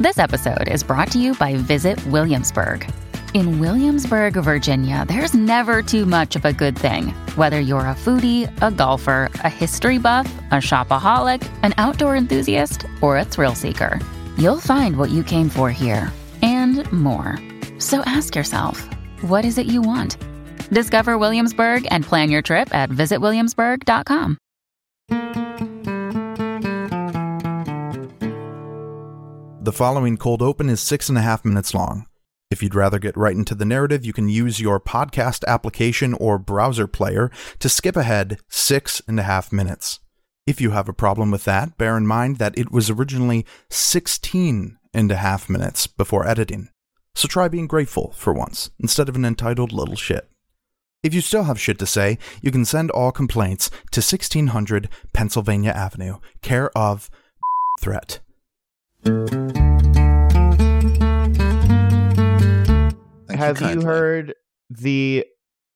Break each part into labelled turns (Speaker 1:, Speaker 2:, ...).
Speaker 1: This episode is brought to you by Visit Williamsburg. In Williamsburg, Virginia, there's never too much of a good thing. Whether you're a foodie, a golfer, a history buff, a shopaholic, an outdoor enthusiast, or a thrill seeker, you'll find what you came for here and more. So ask yourself, what is it you want? Discover Williamsburg and plan your trip at visitwilliamsburg.com.
Speaker 2: The following cold open is 6.5 minutes long. If you'd rather get right into the narrative, you can use your podcast application or browser player to skip ahead 6.5 minutes. If you have a problem with that, bear in mind that it was originally 16.5 minutes before editing. So try being grateful for once, instead of an entitled little shit. If you still have shit to say, you can send all complaints to 1600 Pennsylvania Avenue, care of Threat.
Speaker 3: Have you heard the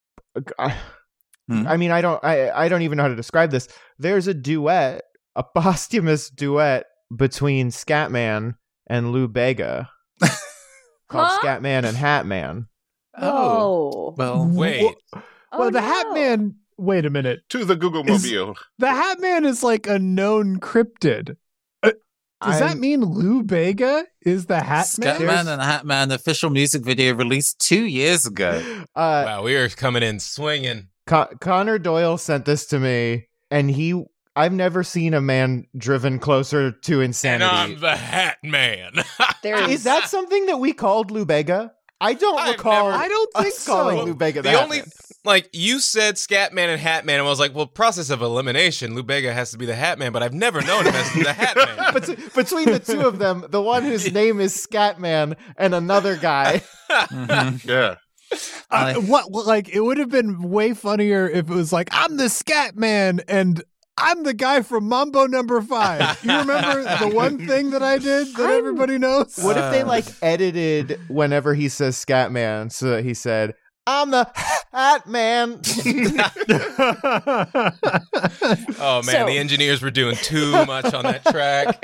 Speaker 3: I mean, I don't even know how to describe this. There's a duet, a posthumous duet between Scatman and Lou Bega called Scatman and Hatman.
Speaker 4: Oh.
Speaker 5: Well,
Speaker 6: Wait.
Speaker 4: Well,
Speaker 5: the Hat Man. Wait a minute.
Speaker 6: To the Google Mobile.
Speaker 5: The Hat Man is like a known cryptid. Does that mean Lou Bega is the Hat Man?
Speaker 7: Scatman and Hat Man official music video released 2 years ago.
Speaker 6: Wow, we are coming in swinging.
Speaker 3: Connor Doyle sent this to me, and I've never seen a man driven closer to insanity.
Speaker 6: And I'm the Hat Man.
Speaker 3: Is that something that we called Lou Bega? I don't recall.
Speaker 5: I don't think
Speaker 3: us calling
Speaker 5: so.
Speaker 3: Lou Bega
Speaker 6: The
Speaker 3: the
Speaker 6: only,
Speaker 3: Hat Man.
Speaker 6: like, you said Scatman and Hat Man, and I was like, well, process of elimination, Lou Bega has to be the Hat Man, but I've never known him as the Hat Man.
Speaker 3: But between the two of them, the one whose name is Scatman and another guy.
Speaker 6: Yeah.
Speaker 5: It would have been way funnier if it was like, I'm the Scat Man and I'm the guy from Mambo Number 5. You remember the one thing that I did that everybody knows?
Speaker 3: What if they edited whenever he says Scatman so that he said, I'm the Hat Man?
Speaker 6: Oh, man, the engineers were doing too much on that track.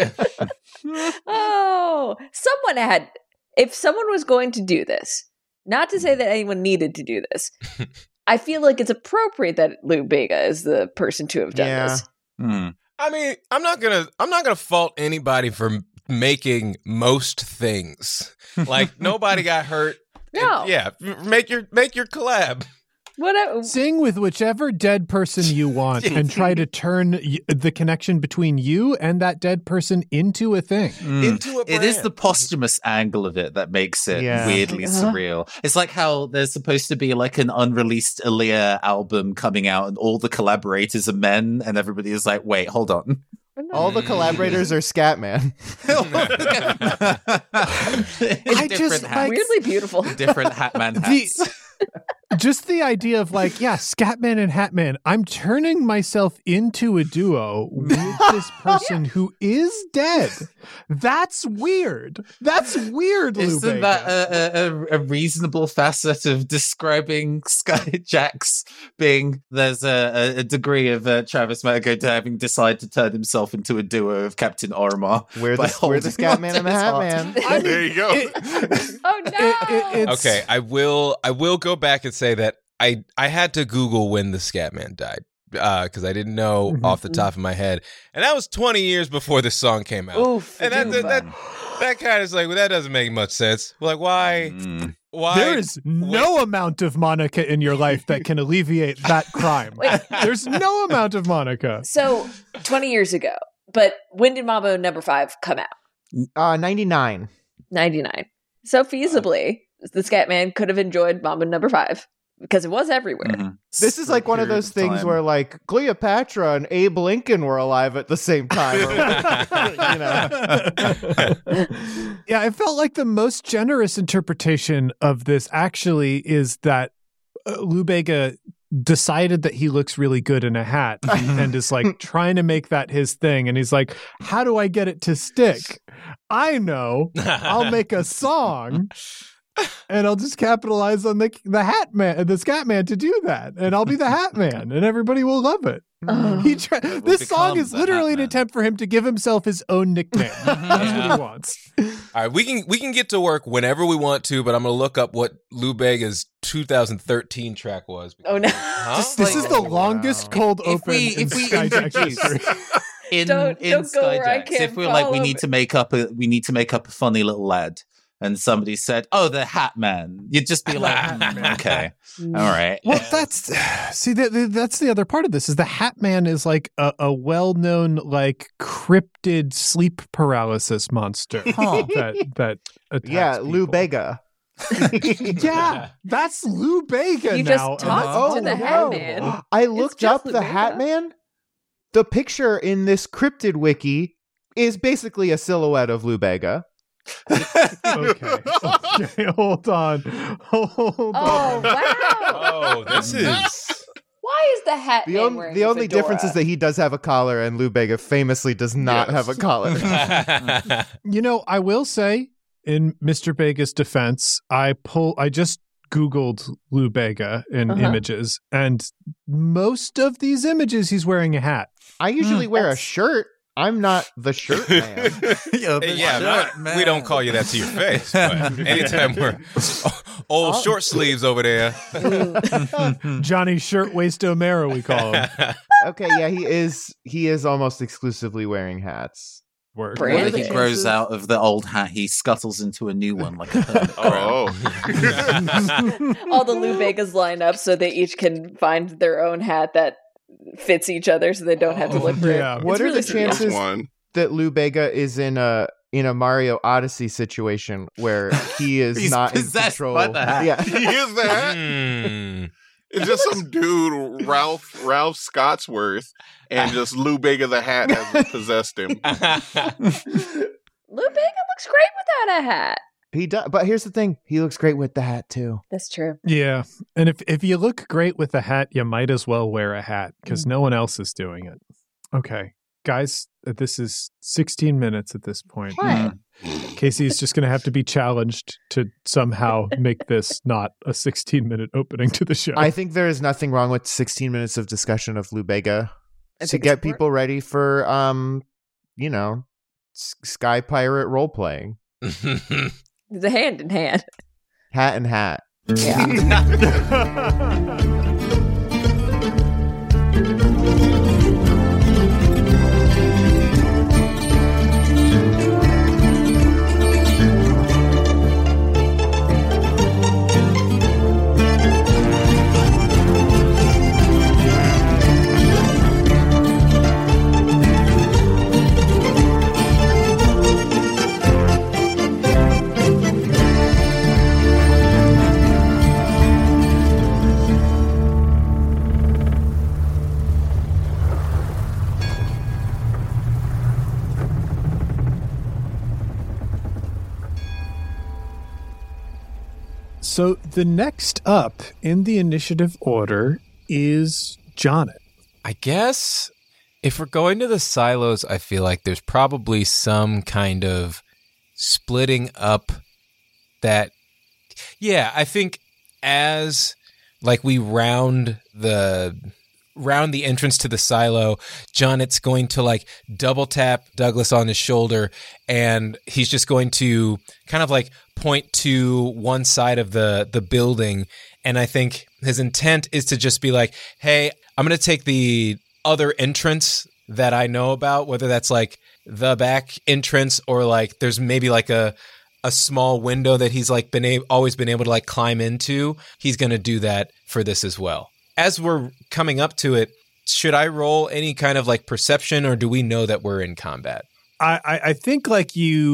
Speaker 4: Oh, if someone was going to do this, not to say that anyone needed to do this, I feel like it's appropriate that Lou Bega is the person to have done this.
Speaker 6: I mean, I'm not gonna fault anybody for making most things. Like, nobody got hurt.
Speaker 4: No.
Speaker 6: Make your collab.
Speaker 4: Whatever.
Speaker 5: Sing with whichever dead person you want and try to turn the connection between you and that dead person into a thing.
Speaker 6: Into a brand.
Speaker 7: It is the posthumous angle of it that makes it weirdly surreal. It's like how there's supposed to be like an unreleased Aaliyah album coming out and all the collaborators are men and everybody is like, wait, hold on.
Speaker 3: All the collaborators are Scatman.
Speaker 4: Weirdly beautiful.
Speaker 7: Different Hatman hats.
Speaker 5: Just the idea of Scatman and Hatman, I'm turning myself into a duo with this person who is dead. That's weird. That's weird, Lou
Speaker 7: Isn't
Speaker 5: Bega.
Speaker 7: that a reasonable facet of describing Skyjax being there's a degree of Travis Margo having decided to turn himself into a duo of Captain Ormar?
Speaker 3: We're the Scatman and the Hatman.
Speaker 6: There you go.
Speaker 4: Oh no!
Speaker 6: Okay, I will go back and say that I had to Google when the Scatman died because I didn't know off the top of my head, and that was 20 years before this song came out.
Speaker 4: Oof,
Speaker 6: and that kind of is like, well, that doesn't make much sense. Like, why? Why?
Speaker 5: There is no amount of Monica in your life that can alleviate that crime. There's no amount of Monica.
Speaker 4: So 20 years ago, but when did Mambo Number 5 come out?
Speaker 3: 99.
Speaker 4: 99. So feasibly, the Scatman could have enjoyed Mambo Number 5 because it was everywhere.
Speaker 3: This is like one of those things where Cleopatra and Abe Lincoln were alive at the same time.
Speaker 5: Yeah, I felt like the most generous interpretation of this actually is that Lou Bega decided that he looks really good in a hat and is trying to make that his thing. And he's like, how do I get it to stick? I know. I'll make a song. And I'll just capitalize on the Hat Man, the Scat Man to do that, and I'll be the Hat Man, and everybody will love it. This song is literally an attempt for him to give himself his own nickname. That's what he wants.
Speaker 6: All right, we can get to work whenever we want to, but I'm gonna look up what Lou Bega's 2013 track was.
Speaker 4: Oh no!
Speaker 5: This is the longest cold open in Skyjack history.
Speaker 7: In
Speaker 4: Don't go where I
Speaker 7: Skyjacks,
Speaker 4: can't
Speaker 7: if we're like, we
Speaker 4: follow
Speaker 7: need to make up a funny little lad, and somebody said, "Oh, the Hat Man," you'd just be like, "Okay, all right."
Speaker 5: Well, that's the other part of this is the Hat Man is like a well-known like cryptid sleep paralysis monster that attacks
Speaker 3: Yeah, Lou
Speaker 5: people.
Speaker 3: Bega.
Speaker 5: Yeah, that's Lou Bega
Speaker 4: You
Speaker 5: now.
Speaker 4: just talked to the Hat Man.
Speaker 3: I looked
Speaker 4: just
Speaker 3: up
Speaker 4: Lou
Speaker 3: the
Speaker 4: Bega?
Speaker 3: Hat Man. The picture in this cryptid wiki is basically a silhouette of Lou Bega.
Speaker 5: Okay, hold on.
Speaker 4: Oh wow!
Speaker 6: Oh, this is.
Speaker 4: Why is the Hat Man wearing
Speaker 3: The
Speaker 4: a
Speaker 3: only
Speaker 4: fedora?
Speaker 3: difference is that he does have a collar, and Lou Bega famously does not
Speaker 8: Yes.
Speaker 3: have a collar.
Speaker 5: You know, I will say, in Mr. Bega's defense, I just Googled Lou Bega in images, and most of these images, he's wearing a hat.
Speaker 3: I usually wear a
Speaker 4: That's-
Speaker 3: shirt. I'm not the shirt man.
Speaker 6: We don't call you that to your face, but anytime we're old short sleeves over there.
Speaker 5: Johnny Shirtwaist O'Mara, we call him.
Speaker 3: Okay, yeah, he is almost exclusively wearing hats.
Speaker 5: Word.
Speaker 7: When he
Speaker 4: Brandon.
Speaker 7: grows out of the old hat, he scuttles into a new one like a hermit crab.
Speaker 4: All the Lou Begas line up so they each can find their own hat that fits each other, so they don't have to look for
Speaker 5: yeah.
Speaker 4: it.
Speaker 3: What
Speaker 4: It's
Speaker 3: are
Speaker 4: really
Speaker 3: the
Speaker 4: sweet.
Speaker 3: chances
Speaker 8: one.
Speaker 3: that Lou Bega is in a Mario Odyssey situation where he is
Speaker 7: He's
Speaker 3: not in
Speaker 7: possessed
Speaker 3: control?
Speaker 7: by the hat.
Speaker 3: Yeah.
Speaker 8: He is that.
Speaker 6: Hmm.
Speaker 8: It's just some dude, Ralph Scottsworth, and just Lou Bega the Hat has possessed him.
Speaker 4: Lou Bega looks great without a hat.
Speaker 3: He does, but here's the thing: he looks great with the hat too.
Speaker 4: That's true.
Speaker 5: Yeah. And if you look great with a hat, you might as well wear a hat because no one else is doing it. Okay. Guys, this is 16 minutes at this point.
Speaker 4: What?
Speaker 5: Casey's just going to have to be challenged to somehow make this not a 16-minute opening to the show.
Speaker 3: I think there is nothing wrong with 16 minutes of discussion of Lou Bega
Speaker 4: I
Speaker 3: to
Speaker 4: think
Speaker 3: get
Speaker 4: it's
Speaker 3: people ready for, Sky Pirate role playing.
Speaker 4: The hand in hand.
Speaker 3: Hat and hat.
Speaker 5: So the next up in the initiative order is Jonnet.
Speaker 6: I guess if we're going to the silos, I feel like there's probably some kind of splitting up that, yeah, I think as like we round the entrance to the silo, Jonnet's going to like double tap Douglas on his shoulder, and he's just going to kind of like point to one side of the building. And I think his intent is to just be like, hey, I'm going to take the other entrance that I know about, whether that's like the back entrance or like there's maybe like a small window that he's like always been able to like climb into. He's going to do that for this as well. As we're coming up to it, should I roll any kind of like perception, or do we know that we're in combat?
Speaker 5: I think like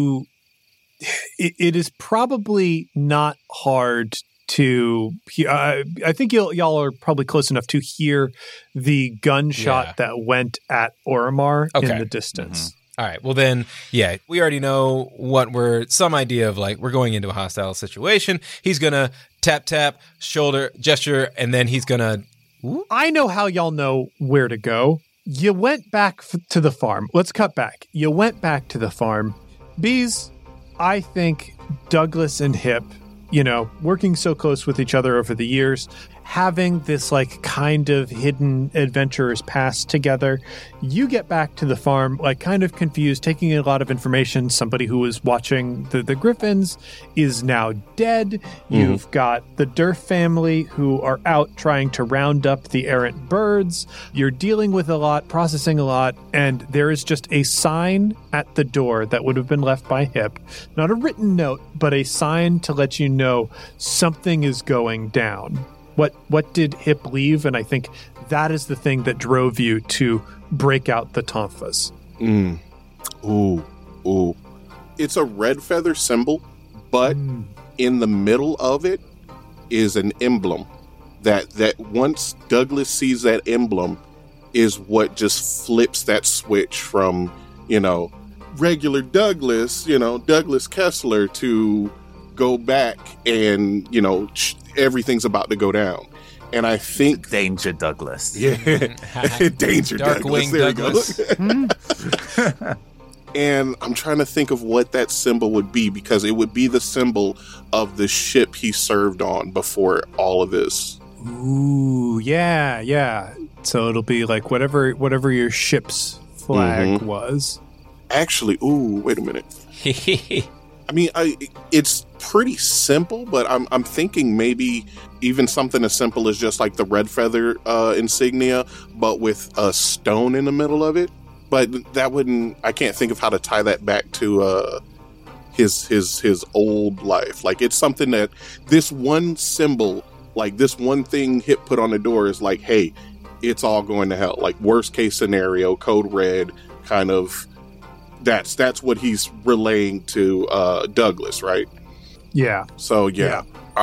Speaker 5: it is probably not hard to I think y'all are probably close enough to hear the gunshot that went at Oromar in the distance.
Speaker 6: All right. Well, then, yeah, we already know some idea of like, we're going into a hostile situation. He's going to tap, shoulder gesture, and then he's going to.
Speaker 5: I know how y'all know where to go. You went back to the farm. Let's cut back. You went back to the farm. Bees, I think Douglas and Hip, working so close with each other over the years, having this like kind of hidden adventurer's past together. You get back to the farm like kind of confused, taking a lot of information. Somebody who was watching the griffins is now dead. You've got the Durf family who are out trying to round up the errant birds. You're dealing with a lot, processing a lot, and there is just a sign at the door that would have been left by Hip. Not a written note, but a sign to let you know something is going down. What did Hip leave? And I think that is the thing that drove you to break out the tonfas.
Speaker 8: Ooh. It's a red feather symbol, but in the middle of it is an emblem that once Douglas sees that emblem is what just flips that switch from, regular Douglas, Douglas Kessler to go back and, everything's about to go down. And I think
Speaker 7: Danger Douglas.
Speaker 8: Yeah. Danger
Speaker 6: Darkwing
Speaker 8: Douglas. There you go. And I'm trying to think of what that symbol would be, because it would be the symbol of the ship he served on before all of this.
Speaker 5: Ooh, yeah. So it'll be like whatever your ship's flag was.
Speaker 8: Actually, wait a minute. I mean, it's pretty simple, but I'm thinking maybe even something as simple as just like the red feather insignia, but with a stone in the middle of it. But that wouldn't. I can't think of how to tie that back to his old life. Like, it's something that this one symbol, like this one thing Hip put on the door, is like, hey, it's all going to hell. Like, worst case scenario, code red, kind of. That's what he's relaying to Douglas, right?
Speaker 5: Yeah.
Speaker 8: So yeah.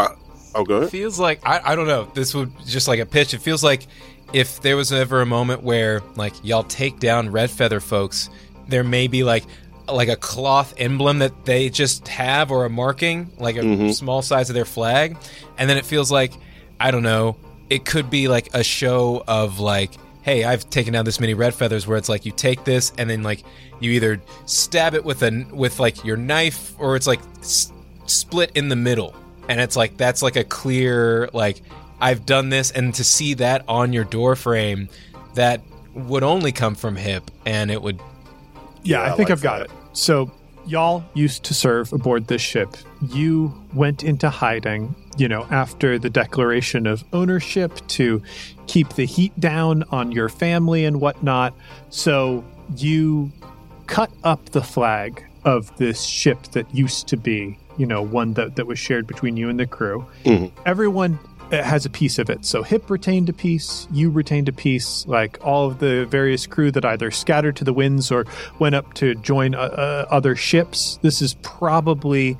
Speaker 8: Go ahead.
Speaker 6: Feels like I don't know. This would just like a pitch. It feels like if there was ever a moment where like y'all take down red feather folks, there may be like a cloth emblem that they just have, or a marking, like a small size of their flag, and then it feels like, I don't know, it could be like a show of like, hey, I've taken down this many red feathers, where it's like you take this and then like you either stab it with like your knife, or it's like split in the middle, and it's like that's like a clear like, I've done this. And to see that on your door frame, that would only come from Hip, and it would.
Speaker 5: Yeah, I think I've got it. So y'all used to serve aboard this ship. You went into hiding, after the declaration of ownership to keep the heat down on your family and whatnot. So you cut up the flag of this ship that used to be, one that was shared between you and the crew. Everyone has a piece of it. So Hip retained a piece, you retained a piece, like all of the various crew that either scattered to the winds or went up to join other ships. This is probably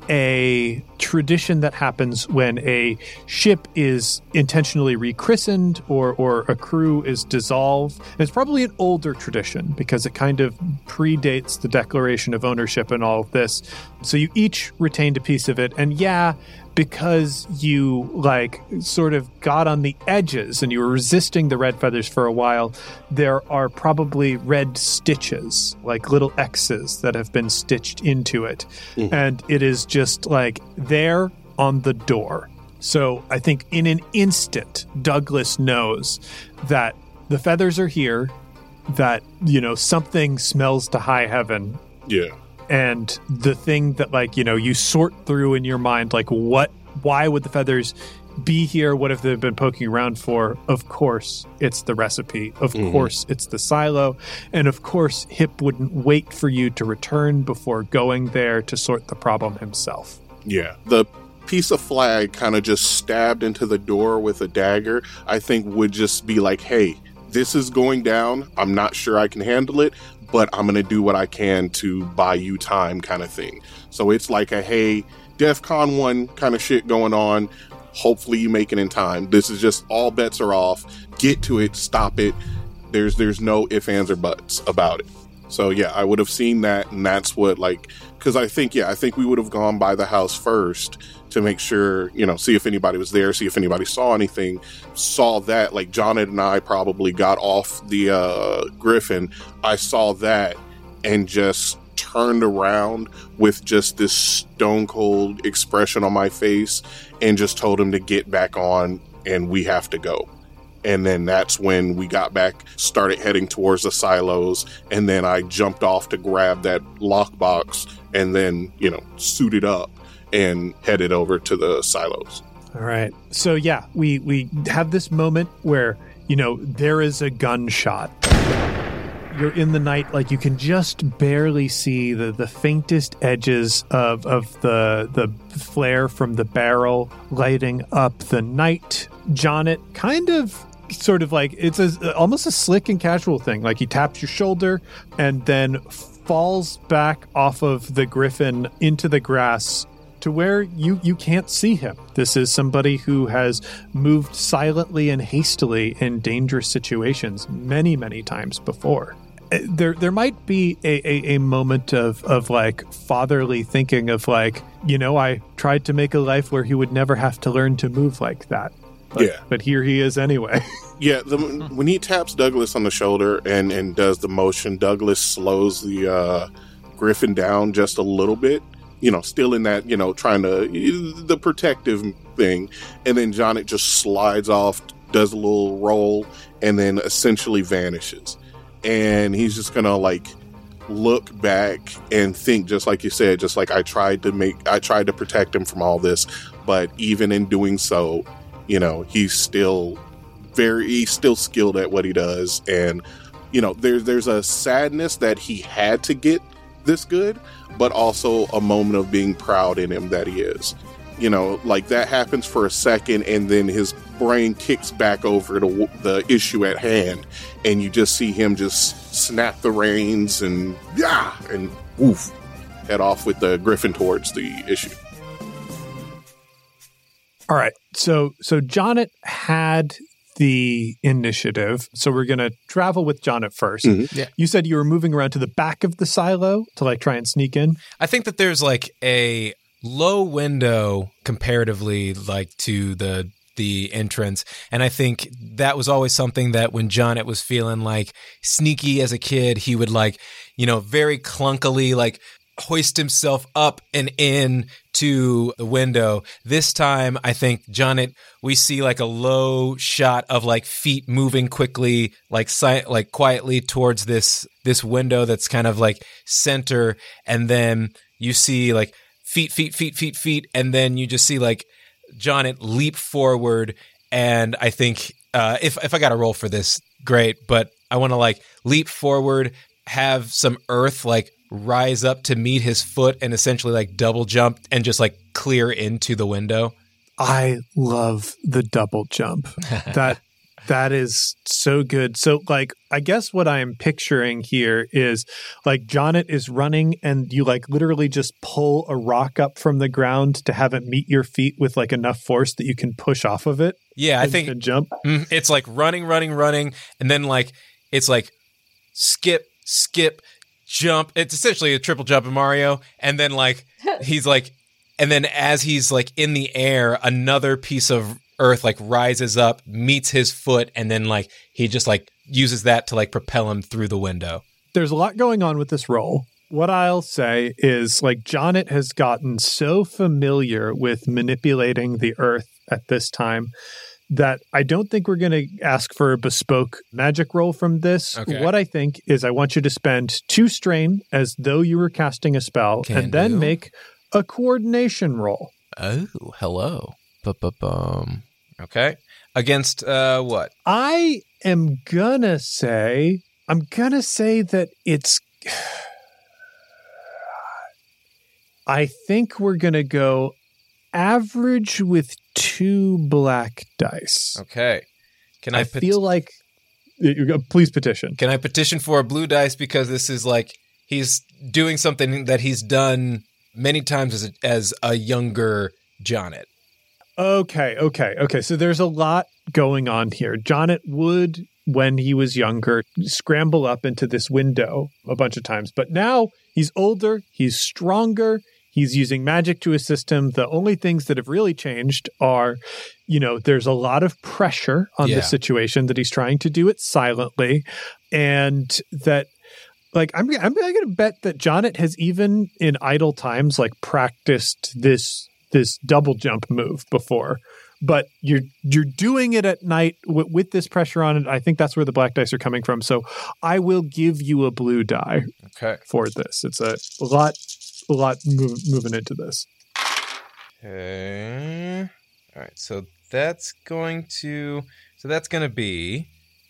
Speaker 5: a tradition that happens when a ship is intentionally rechristened or a crew is dissolved. And it's probably an older tradition because it kind of predates the declaration of ownership and all of this. So you each retained a piece of it. And yeah, because you like sort of got on the edges and you were resisting the red feathers for a while, there are probably red stitches, like little X's that have been stitched into it. And it is just like there on the door. So I think in an instant, Douglas knows that the feathers are here, that, something smells to high heaven.
Speaker 8: Yeah.
Speaker 5: And the thing that, like, you sort through in your mind, like, why would the feathers be here? What have they been poking around for? Of course, it's the recipe. Of course, it's the silo. And of course, Hip wouldn't wait for you to return before going there to sort the problem himself.
Speaker 8: Yeah. The piece of flag kind of just stabbed into the door with a dagger, I think would just be like, hey, this is going down. I'm not sure I can handle it, but I'm going to do what I can to buy you time kind of thing. So it's like a, hey, DEFCON 1 kind of shit going on. Hopefully you make it in time. This is just all bets are off. Get to it. Stop it. There's no ifs, ands, or buts about it. So yeah, I would have seen that, and that's what, like, because I think we would have gone by the house first to make sure, see if anybody was there, see if anybody saw anything. Saw that, like, John and I probably got off the Griffin. I saw that and just turned around with just this stone cold expression on my face and just told him to get back on and we have to go. And then that's when we got back, started heading towards the silos, and then I jumped off to grab that lockbox and then, suited up and headed over to the silos.
Speaker 5: All right. So yeah, we have this moment where, there is a gunshot. You're in the night, like you can just barely see the faintest edges of the flare from the barrel lighting up the night. Jonnet kind of sort of like, it's almost a slick and casual thing. Like he taps your shoulder and then falls back off of the griffin into the grass to where you can't see him. This is somebody who has moved silently and hastily in dangerous situations many, many times before. There might be a moment of like fatherly thinking of like, I tried to make a life where he would never have to learn to move like that. But here he is anyway.
Speaker 8: Yeah, when he taps Douglas on the shoulder and does the motion, Douglas slows the griffin down just a little bit. Still in that, trying to, the protective thing. And then Jonnet just slides off, does a little roll, and then essentially vanishes. And he's just going to, like, look back and think, just like you said, just like I tried to protect him from all this. But even in doing so, he's still skilled at what he does. And, there's a sadness that he had to get this good, but also a moment of being proud in him that he is. Like that happens for a second, and then his brain kicks back over to the issue at hand, and you just see him just snap the reins and woof, head off with the griffin towards the issue.
Speaker 5: All right, so Jonnet had the initiative, so we're going to travel with Jonnet first.
Speaker 8: Mm-hmm.
Speaker 6: Yeah.
Speaker 5: You said you were moving around to the back of the silo to like try and sneak in.
Speaker 6: I think that there's like a low window comparatively like to the entrance, and I think that was always something that when Jonnet was feeling like sneaky as a kid, he would like, very clunkily like hoist himself up and in to the window. This time, I think Jonnet, we see like a low shot of like feet moving quickly, like quietly towards this window that's kind of like center, and then you see like feet, and then you just see like Jonnet leap forward. And I think if I got to roll for this, great, but I want to like leap forward, have some earth like rise up to meet his foot, and essentially like double jump and just like clear into the window.
Speaker 5: I love the double jump. That is so good. So like, I guess what I am picturing here is like Jonnet is running and you like literally just pull a rock up from the ground to have it meet your feet with like enough force that you can push off of it.
Speaker 6: Yeah, I think
Speaker 5: and jump.
Speaker 6: It's like running, and then like it's like skip, jump. It's essentially a triple jump in Mario, and then like he's like, and then as he's like in the air, another piece of earth like rises up, meets his foot, and then like he just like uses that to like propel him through the window.
Speaker 5: There's a lot going on with this roll. What I'll say is like Jonnet has gotten so familiar with manipulating the earth at this time that I don't think we're going to ask for a bespoke magic roll from this.
Speaker 6: Okay.
Speaker 5: What I think is I want you to spend 2 strain as though you were casting a spell, and then make a coordination roll.
Speaker 6: Oh, hello. Okay. Against what?
Speaker 5: I am gonna say that it's I think we're gonna go average with 2 black dice.
Speaker 6: Okay. Can I
Speaker 5: feel like please petition.
Speaker 6: Can I petition for a blue dice, because this is like he's doing something that he's done many times as a younger Jonnet.
Speaker 5: Okay. So there's a lot going on here. Jonnet would, when he was younger, scramble up into this window a bunch of times. But now he's older, he's stronger, he's using magic to assist him. The only things that have really changed are, there's a lot of pressure on the situation, that he's trying to do it silently. And that, like, I'm going to bet that Jonnet has even in idle times, like, practiced this double jump move before. but you're doing it at night with this pressure on it. I think that's where the black dice are coming from. So I will give you a blue die for this. It's a lot moving into this.
Speaker 6: Okay. All right. So that's going to be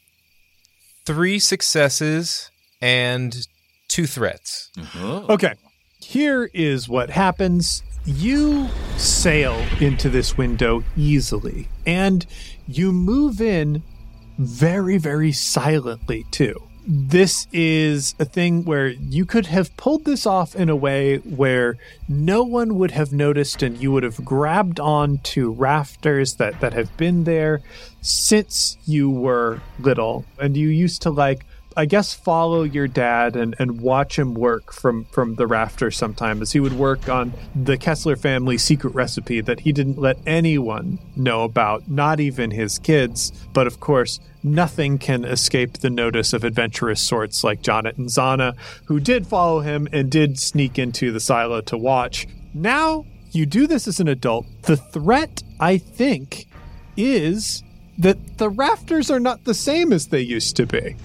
Speaker 6: 3 successes and 2 threats.
Speaker 7: Mm-hmm.
Speaker 5: Okay. Here is what happens. You sail into this window easily, and you move in very, very silently, too. This is a thing where you could have pulled this off in a way where no one would have noticed, and you would have grabbed onto rafters that have been there since you were little. And you used to, I guess, follow your dad and watch him work from the rafters sometimes. He would work on the Kessler family secret recipe that he didn't let anyone know about, not even his kids. But of course, nothing can escape the notice of adventurous sorts like Jonnet and Zana, who did follow him and did sneak into the silo to watch. Now, you do this as an adult. The threat, I think, is that the rafters are not the same as they used to be.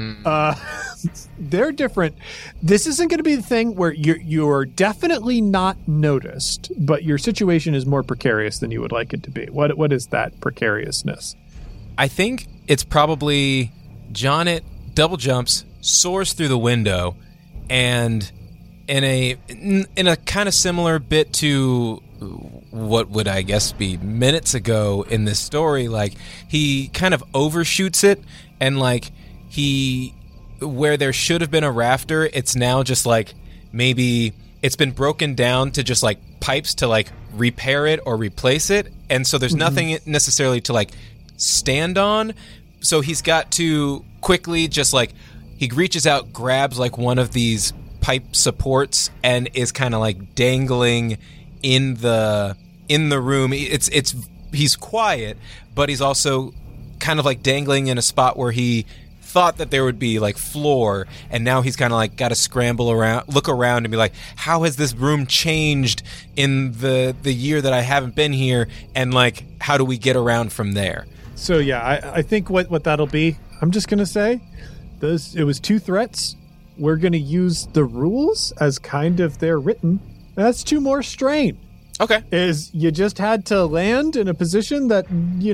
Speaker 5: They're different. This isn't going to be the thing where you're definitely not noticed, but your situation is more precarious than you would like it to be. What is that precariousness?
Speaker 6: I think it's probably Jonnet double jumps, soars through the window, and in a kind of similar bit to what would I guess be minutes ago in this story, he kind of overshoots it, and he, where there should have been a rafter, it's now just maybe it's been broken down to just pipes to repair it or replace it. And so there's nothing necessarily to stand on. So he's got to quickly just he reaches out, grabs one of these pipe supports and is kind of dangling in the room. He's quiet, but he's also kind of dangling in a spot where he thought that there would be floor, and now he's kind of got to scramble around, look around and be how has this room changed in the year that I haven't been here, and how do we get around from there?
Speaker 5: So yeah, I think what that'll be, I'm just going to say, it was 2 threats. We're going to use the rules as kind of they're written. That's 2 more strain.
Speaker 6: Okay.
Speaker 5: Is you just had to land in a position that,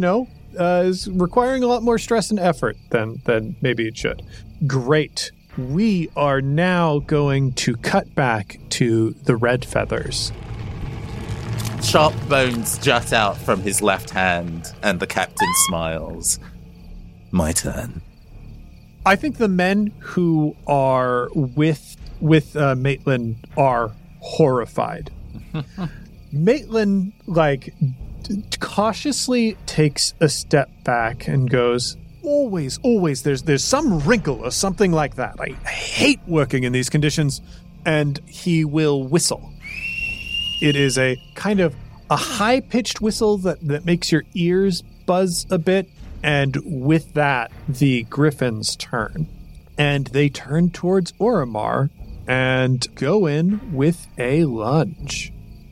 Speaker 5: is requiring a lot more stress and effort than maybe it should. Great. We are now going to cut back to the red feathers.
Speaker 7: Sharp bones jut out from his left hand, and the captain smiles. My turn.
Speaker 5: I think the men who are with Maitland are horrified. Maitland, cautiously takes a step back and goes, always, there's some wrinkle or something like that. I hate working in these conditions. And he will whistle. It is a kind of a high-pitched whistle that makes your ears buzz a bit. And with that, the griffins turn. And they turn towards Oromar and go in with a lunge.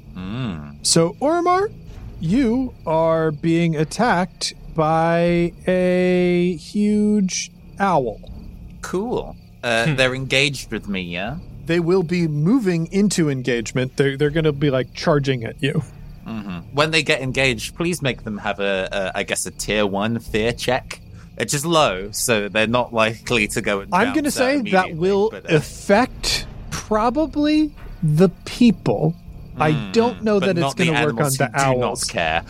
Speaker 5: So, Oromar, you are being attacked by a huge owl.
Speaker 7: Cool. They're engaged with me, yeah?
Speaker 5: They will be moving into engagement. They're going to be charging at you.
Speaker 7: Mm-hmm. When they get engaged, please make them have a tier 1 fear check. It's just low, so they're not likely to go and
Speaker 5: I'm going to say that will affect probably the people. I don't know that it's going to work on the owls.
Speaker 7: Do not care.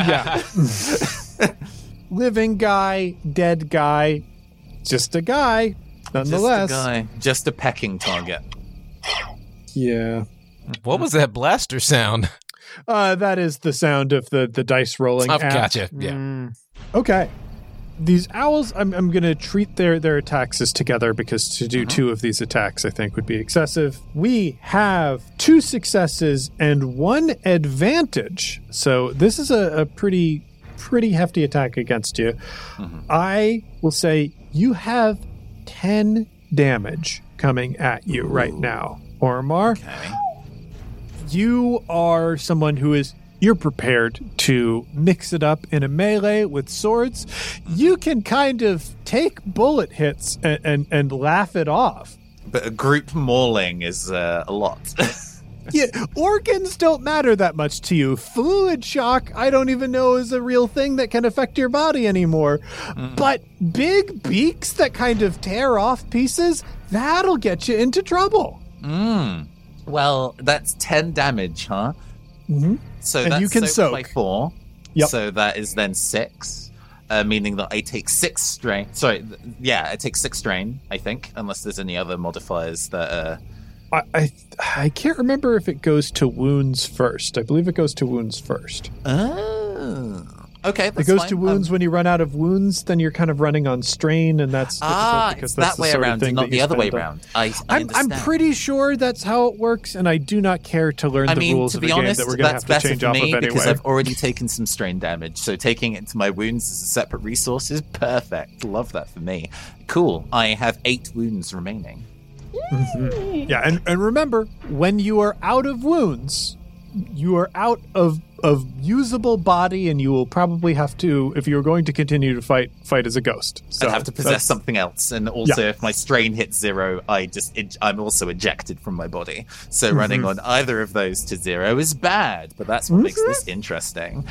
Speaker 5: Yeah. Living guy, dead guy, just a guy, nonetheless.
Speaker 7: Just a guy, just a pecking target.
Speaker 5: Yeah.
Speaker 6: What was that blaster sound?
Speaker 5: That is the sound of the dice rolling.
Speaker 6: I've gotcha. Yeah.
Speaker 5: Okay. These owls, I'm going to treat their attacks as together, because to do 2 of these attacks, I think, would be excessive. We have 2 successes and 1 advantage. So this is a pretty hefty attack against you. I will say you have 10 damage coming at you right now. Oromar, you are someone who is you're prepared to mix it up in a melee with swords, you can kind of take bullet hits and laugh it off.
Speaker 7: But a group mauling is a lot.
Speaker 5: Yeah, organs don't matter that much to you. Fluid shock, I don't even know is a real thing that can affect your body anymore. But big beaks that kind of tear off pieces, that'll get you into trouble.
Speaker 7: Well, that's 10 damage, huh?
Speaker 5: Mm-hmm.
Speaker 7: So
Speaker 5: and
Speaker 7: that's
Speaker 5: you can soak
Speaker 7: by 4.
Speaker 5: Yep.
Speaker 7: So that is then 6. Meaning that I take 6 strain. Sorry, I take 6 strain, I think, unless there's any other modifiers that...
Speaker 5: I can't remember if it goes to wounds first. I believe it goes to wounds first.
Speaker 7: Oh. Okay, that's
Speaker 5: it goes
Speaker 7: fine.
Speaker 5: to wounds when you run out of wounds, then you're kind of running on strain, and that's difficult because
Speaker 7: it's
Speaker 5: that's
Speaker 7: that way around, and not the other way around. I
Speaker 5: I'm
Speaker 7: understand.
Speaker 5: pretty sure that's how it works, and I do not care to learn the rules of the game that we're going to have to change off of anyway.
Speaker 7: Because I've already taken some strain damage, so taking it into my wounds as a separate resource is perfect. Love that for me. Cool. I have 8 wounds remaining.
Speaker 5: Mm-hmm. Yeah, and remember, when you are out of wounds, you are out of usable body, and you will probably have to, if you're going to continue to fight as a ghost. So
Speaker 7: I'd have to possess something else, and also if my strain hits 0, I'm also ejected from my body. So running on either of those to 0 is bad, but that's what makes this interesting.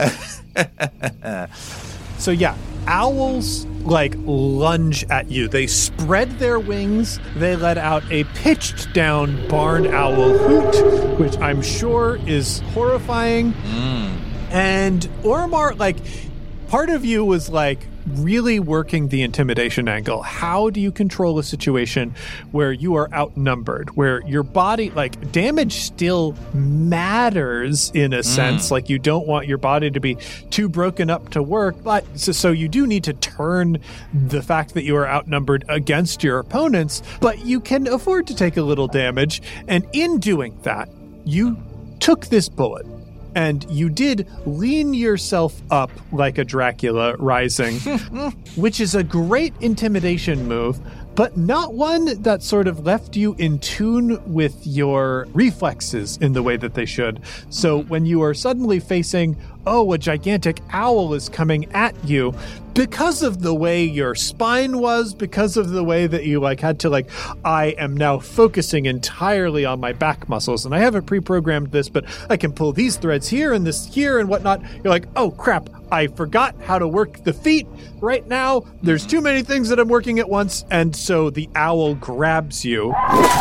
Speaker 5: So yeah, owls lunge at you. They spread their wings. They let out a pitched down barn owl hoot, which I'm sure is horrifying. And Oromar, part of you was really working the intimidation angle. How do you control a situation where you are outnumbered, where your body, damage still matters in a sense, you don't want your body to be too broken up to work, but so you do need to turn the fact that you are outnumbered against your opponents, but you can afford to take a little damage, and in doing that, you took this bullet. And you did lean yourself up like a Dracula rising, which is a great intimidation move, but not one that sort of left you in tune with your reflexes in the way that they should. So when you are suddenly facing, a gigantic owl is coming at you, because of the way your spine was, because of the way that you had to I am now focusing entirely on my back muscles, and I haven't pre-programmed this, but I can pull these threads here and this here and whatnot. You're oh crap, I forgot how to work the feet right now. There's too many things that I'm working at once, and so the owl grabs you.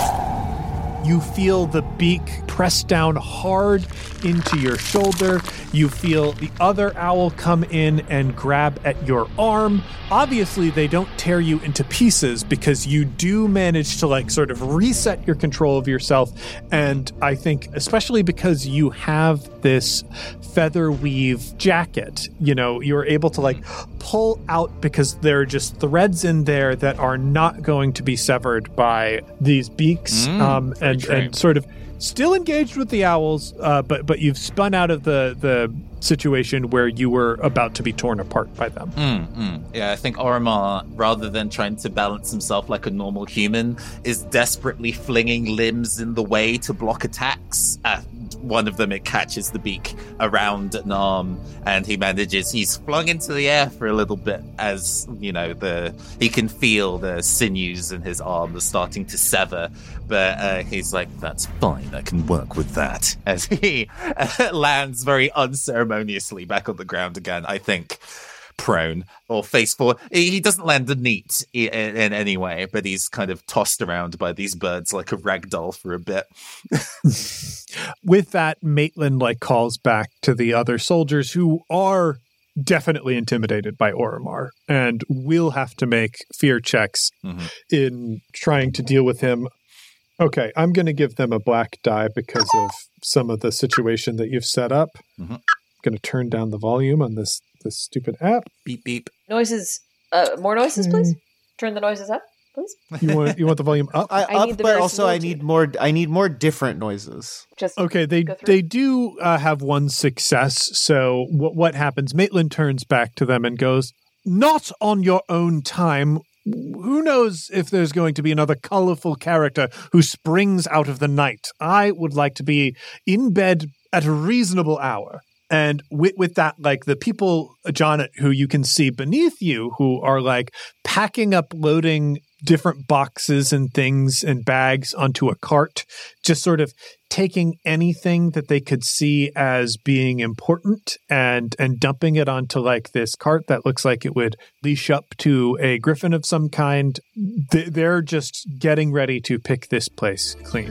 Speaker 5: You feel the beak press down hard into your shoulder. You feel the other owl come in and grab at your arm. Obviously, they don't tear you into pieces because you do manage to sort of reset your control of yourself. And I think especially because you have this feather weave jacket, you're able to pull out because there are just threads in there that are not going to be severed by these beaks. And sort of still engaged with the owls, but you've spun out of the situation where you were about to be torn apart by them.
Speaker 7: Yeah, I think Oromar, rather than trying to balance himself like a normal human, is desperately flinging limbs in the way to block attacks. One of them, it catches the beak around an arm, and he's flung into the air for a little bit as, he can feel the sinews in his arm are starting to sever, but he's that's fine, I can work with that, as he lands very unceremoniously back on the ground again, I think prone or face forward. He doesn't land neat in any way, but he's kind of tossed around by these birds like a ragdoll for a bit.
Speaker 5: With that, Maitland calls back to the other soldiers who are definitely intimidated by Oromar and will have to make fear checks in trying to deal with him. Okay, I'm going to give them a black die because of some of the situation that you've set up. I'm going to turn down the volume on this stupid app.
Speaker 7: Beep, beep.
Speaker 4: Noises. More noises, please. Turn the noises up, please.
Speaker 5: You want the volume up?
Speaker 3: I need but also I need more. I need more different noises.
Speaker 5: Okay, they do have one success. So what happens? Maitland turns back to them and goes, "Not on your own time. Who knows if there's going to be another colorful character who springs out of the night? I would like to be in bed at a reasonable hour. And with that, like the people, John, who you can see beneath you, who are like packing up, loading different boxes and things and bags onto a cart, just sort of taking anything that they could see as being important and dumping it onto like this cart that looks like it would leash up to a griffin of some kind. They're just getting ready to pick this place clean.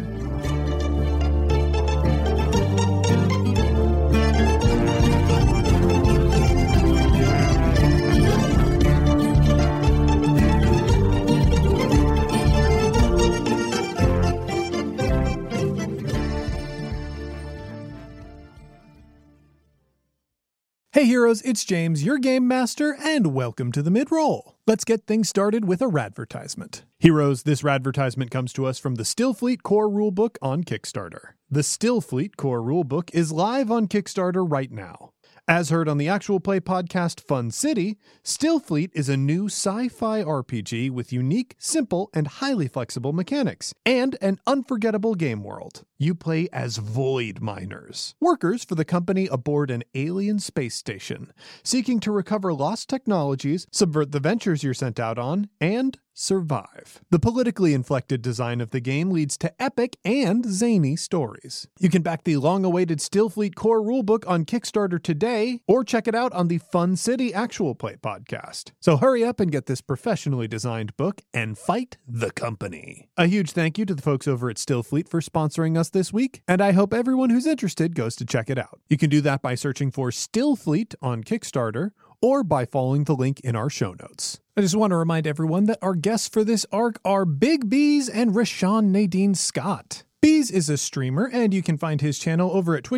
Speaker 5: Hey heroes, it's James, your game master, and welcome to the mid-roll. Let's get things started with a radvertisement. Heroes, this radvertisement comes to us from the Stillfleet Core Rulebook on Kickstarter. The Stillfleet Core Rulebook is live on Kickstarter right now. As heard on the Actual Play podcast Fun City, Stillfleet is a new sci-fi RPG with unique, simple, and highly flexible mechanics, and an unforgettable game world. You play as void miners, workers for the company aboard an alien space station, seeking to recover lost technologies, subvert the ventures you're sent out on, and survive. The politically inflected design of the game leads to epic and zany stories. You can back the long-awaited Stillfleet Core Rulebook on Kickstarter today, or check it out on the Fun City Actual Play podcast. So hurry up and get this professionally designed book and fight the company. A huge thank you to the folks over at Stillfleet for sponsoring us this week, and I hope everyone who's interested goes to check it out. You can do that by searching for Stillfleet on Kickstarter, or by following the link in our show notes. I just want to remind everyone that our guests for this arc are Big Bees and Rashawn Nadine Scott. Bees is a streamer, and you can find his channel over at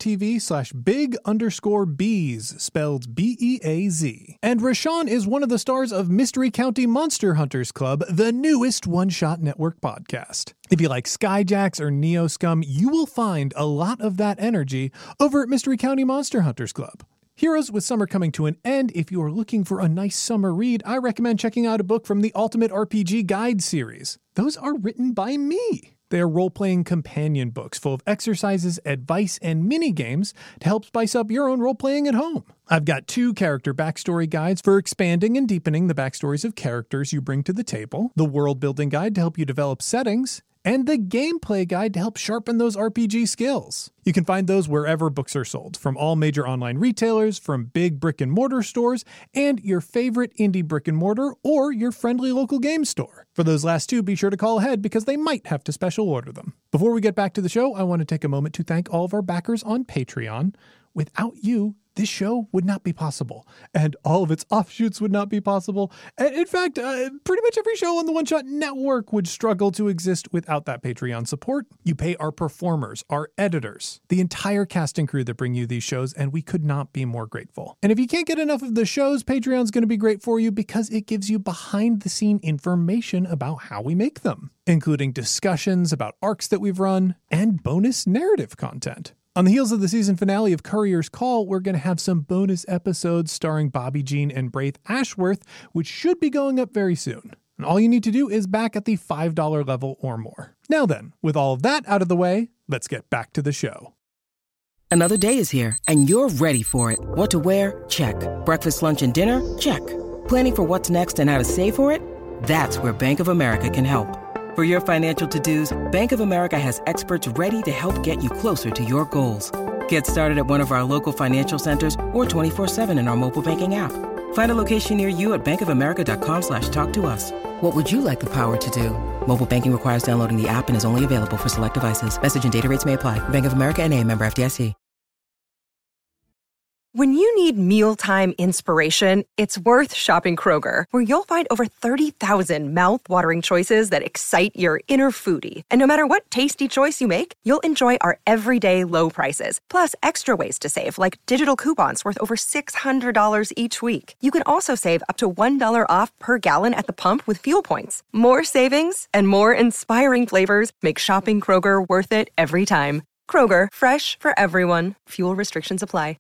Speaker 5: twitch.tv/big_bees, spelled B-E-A-Z. And Rashawn is one of the stars of Mystery County Monster Hunters Club, the newest One Shot Network podcast. If you like Skyjacks or Neo Scum, you will find a lot of that energy over at Mystery County Monster Hunters Club. Heroes, with summer coming to an end, if you are looking for a nice summer read, I recommend checking out a book from the Ultimate RPG Guide series. Those are written by me. They are role-playing companion books full of exercises, advice, and mini-games to help spice up your own role-playing at home. I've got 2 character backstory guides for expanding and deepening the backstories of characters you bring to the table, the world-building guide to help you develop settings, and the gameplay guide to help sharpen those RPG skills. You can find those wherever books are sold, from all major online retailers, from big brick-and-mortar stores, and your favorite indie brick-and-mortar or your friendly local game store. For those last 2, be sure to call ahead because they might have to special order them. Before we get back to the show, I want to take a moment to thank all of our backers on Patreon. Without you, this show would not be possible, and all of its offshoots would not be possible. And in fact, pretty much every show on the One Shot Network would struggle to exist without that Patreon support. You pay our performers, our editors, the entire cast and crew that bring you these shows, and we could not be more grateful. And if you can't get enough of the shows, Patreon's going to be great for you because it gives you behind-the-scene information about how we make them, including discussions about arcs that we've run and bonus narrative content. On the heels of the season finale of Courier's Call, we're going to have some bonus episodes starring Bobby Jean and Braith Ashworth, which should be going up very soon. And all you need to do is back at the $5 level or more. Now then, with all of that out of the way, let's get back to the show.
Speaker 9: Another day is here, and you're ready for it. What to wear? Check. Breakfast, lunch, and dinner? Check. Planning for what's next and how to save for it? That's where Bank of America can help. For your financial to-dos, Bank of America has experts ready to help get you closer to your goals. Get started at one of our local financial centers or 24/7 in our mobile banking app. Find a location near you at bankofamerica.com/talktous. What would you like the power to do? Mobile banking requires downloading the app and is only available for select devices. Message and data rates may apply. Bank of America N.A., member FDIC.
Speaker 10: When you need mealtime inspiration, it's worth shopping Kroger, where you'll find over 30,000 mouth-watering choices that excite your inner foodie. And no matter what tasty choice you make, you'll enjoy our everyday low prices, plus extra ways to save, like digital coupons worth over $600 each week. You can also save up to $1 off per gallon at the pump with fuel points. More savings and more inspiring flavors make shopping Kroger worth it every time. Kroger, fresh for everyone. Fuel restrictions apply.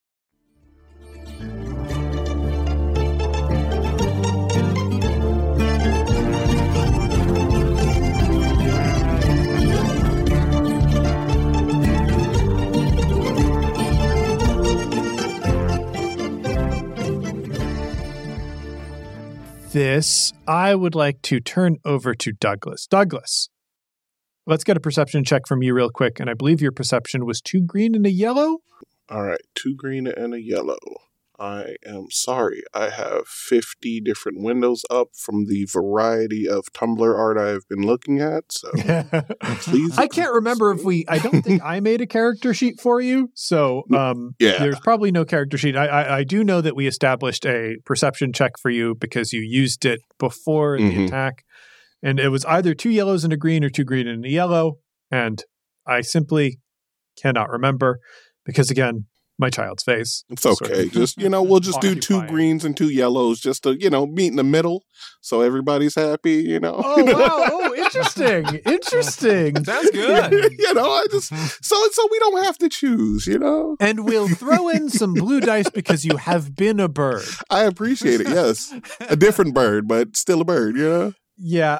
Speaker 5: this, I would like to turn over to Douglas. Douglas, let's get a perception check from you real quick. And I believe your perception was 2 green and a yellow.
Speaker 8: All right, 2 green and a yellow. I am sorry. I have 50 different windows up from the variety of Tumblr art I've been looking at. So please.
Speaker 5: I can't remember if I don't think I made a character sheet for you. So there's probably no character sheet. I do know that we established a perception check for you because you used it before the attack. And it was either 2 yellows and a green or 2 green and a yellow. And I simply cannot remember because, again, my child's face.
Speaker 8: It's okay. Just, we'll just do 2 greens and 2 yellows just to, meet in the middle so everybody's happy,
Speaker 5: Oh, wow. Oh, interesting. Interesting.
Speaker 6: Sounds good.
Speaker 8: So we don't have to choose,
Speaker 5: And we'll throw in some blue dice because you have been a bird.
Speaker 8: I appreciate it, yes. A different bird, but still a bird,
Speaker 5: Yeah.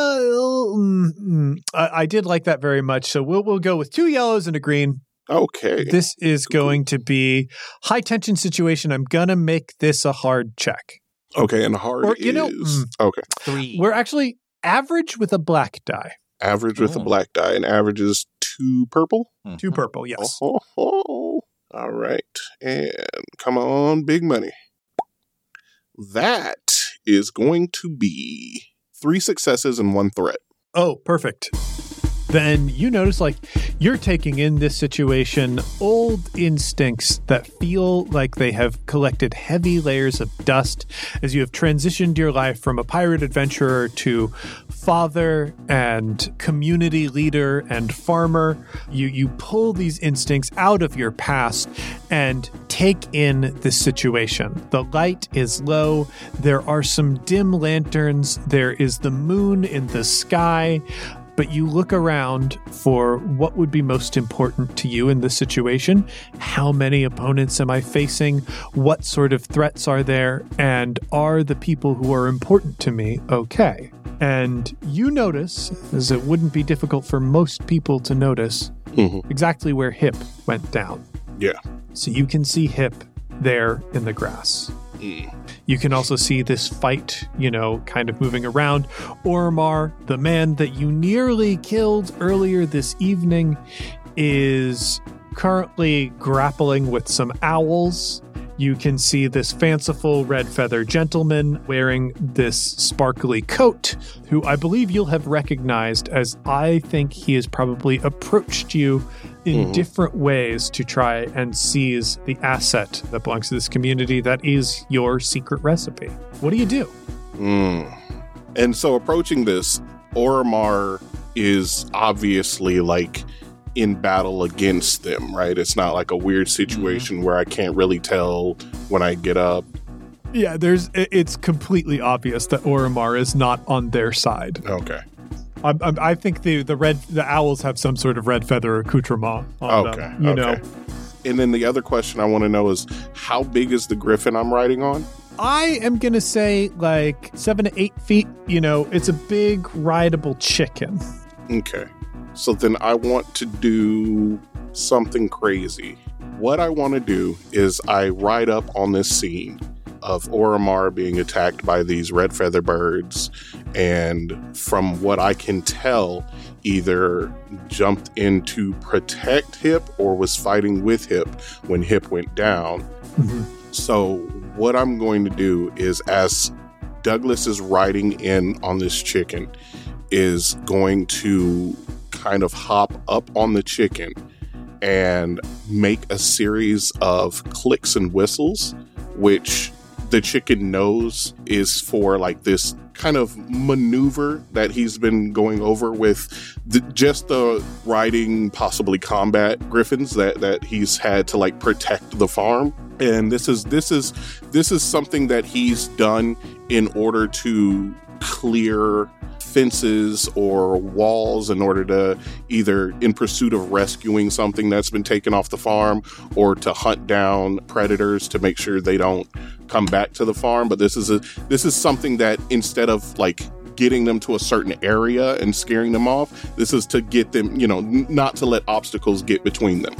Speaker 5: I did like that very much. So we'll go with 2 yellows and a green.
Speaker 8: Okay.
Speaker 5: This is going to be high tension situation. I'm going to make this a hard check.
Speaker 8: Okay, and hard is... okay.
Speaker 6: 3.
Speaker 5: We're actually average with a black die.
Speaker 8: Average with a black die, and average is 2 purple?
Speaker 5: 2 purple, yes.
Speaker 8: All right. And come on, big money. That is going to be 3 successes and 1 threat.
Speaker 5: Oh, perfect. Then you notice you're taking in this situation old instincts that feel like they have collected heavy layers of dust as you have transitioned your life from a pirate adventurer to father and community leader and farmer. You pull these instincts out of your past and take in this situation. The light is low. There are some dim lanterns. There is the moon in the sky. But you look around for what would be most important to you in this situation. How many opponents am I facing? What sort of threats are there? And are the people who are important to me okay? And you notice, as it wouldn't be difficult for most people to notice, exactly where Hip went down.
Speaker 8: Yeah.
Speaker 5: So you can see Hip there in the grass. You can also see this fight, kind of moving around. Ormar, the man that you nearly killed earlier this evening, is currently grappling with some owls. You can see this fanciful red feather gentleman wearing this sparkly coat, who I believe you'll have recognized, as I think he has probably approached you in different ways to try and seize the asset that belongs to this community that is your secret recipe. What do you do?
Speaker 8: And so approaching this, Ormar is obviously in battle against them, right? It's not like a weird situation where I can't really tell when I get up.
Speaker 5: Yeah, it's completely obvious that Ormar is not on their side.
Speaker 8: Okay.
Speaker 5: I think the owls have some sort of red feather accoutrement on them. You know.
Speaker 8: And then the other question I want to know is, how big is the griffin I'm riding on?
Speaker 5: I am going to say 7 to 8 feet. It's a big rideable chicken.
Speaker 8: Okay. So then I want to do something crazy. What I want to do is I ride up on this scene of Ormar being attacked by these red feather birds, and from what I can tell, either jumped in to protect Hip or was fighting with Hip when Hip went down. So what I'm going to do is, as Douglas is riding in on this chicken, is going to kind of hop up on the chicken and make a series of clicks and whistles, which the chicken knows is for this kind of maneuver that he's been going over with just the riding, possibly combat griffins that he's had to protect the farm. And this is something that he's done in order to clear fences or walls in order to either in pursuit of rescuing something that's been taken off the farm or to hunt down predators to make sure they don't come back to the farm. But this is something that, instead of getting them to a certain area and scaring them off, this is to get them, not to let obstacles get between them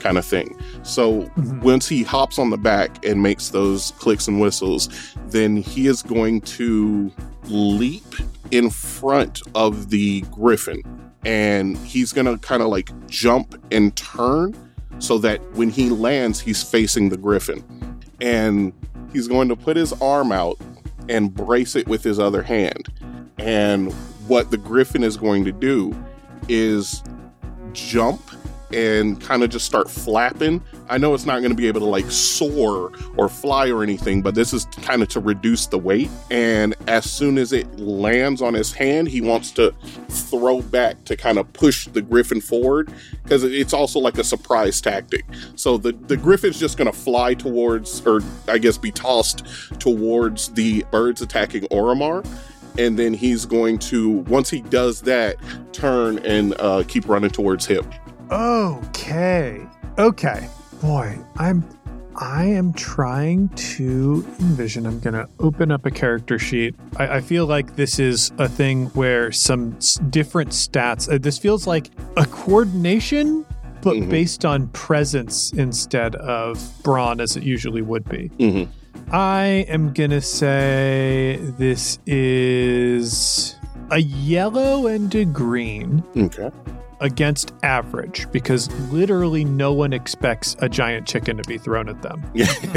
Speaker 8: kind of thing. So once he hops on the back and makes those clicks and whistles, then he is going to leap in front of the griffin, and he's going to kind of like jump and turn so that when he lands, he's facing the griffin. And he's going to put his arm out and brace it with his other hand. And what the griffin is going to do is jump and kind of just start flapping. I know it's not going to be able to like soar or fly or anything, but this is kind of to reduce the weight. And as soon as it lands on his hand, he wants to throw back to kind of push the griffin forward, because it's also like a surprise tactic. So the griffin's just going to fly towards, or I guess be tossed towards the birds attacking Oromar. And then he's going to, once he does that, turn and keep running towards him.
Speaker 5: Okay. Boy, I am trying to envision. I'm going to open up a character sheet. I feel like this is a thing where some different stats. This feels like a coordination, but based on presence instead of brawn, as it usually would be. I am going to say this is a yellow and a green.
Speaker 8: Okay.
Speaker 5: Against average, because literally no one expects a giant chicken to be thrown at them.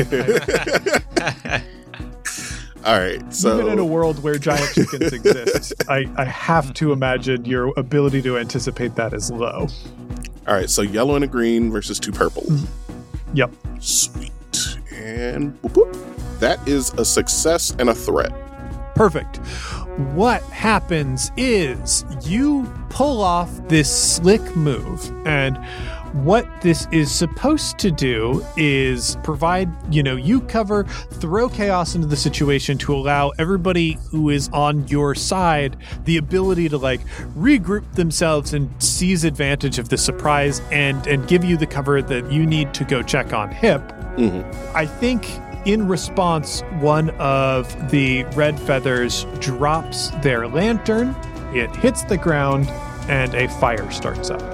Speaker 8: All right. So
Speaker 5: even in a world where giant chickens exist, I have to imagine your ability to anticipate that is low.
Speaker 8: All right. So yellow and a green versus 2 purple.
Speaker 5: Yep.
Speaker 8: Sweet. And whoop, whoop. That is a success and a threat.
Speaker 5: Perfect. What happens is you pull off this slick move, and what this is supposed to do is provide, you cover, throw chaos into the situation to allow everybody who is on your side the ability to like regroup themselves and seize advantage of the surprise and give you the cover that you need to go check on Hip. I think in response, one of the red feathers drops their lantern, it hits the ground, and a fire starts up.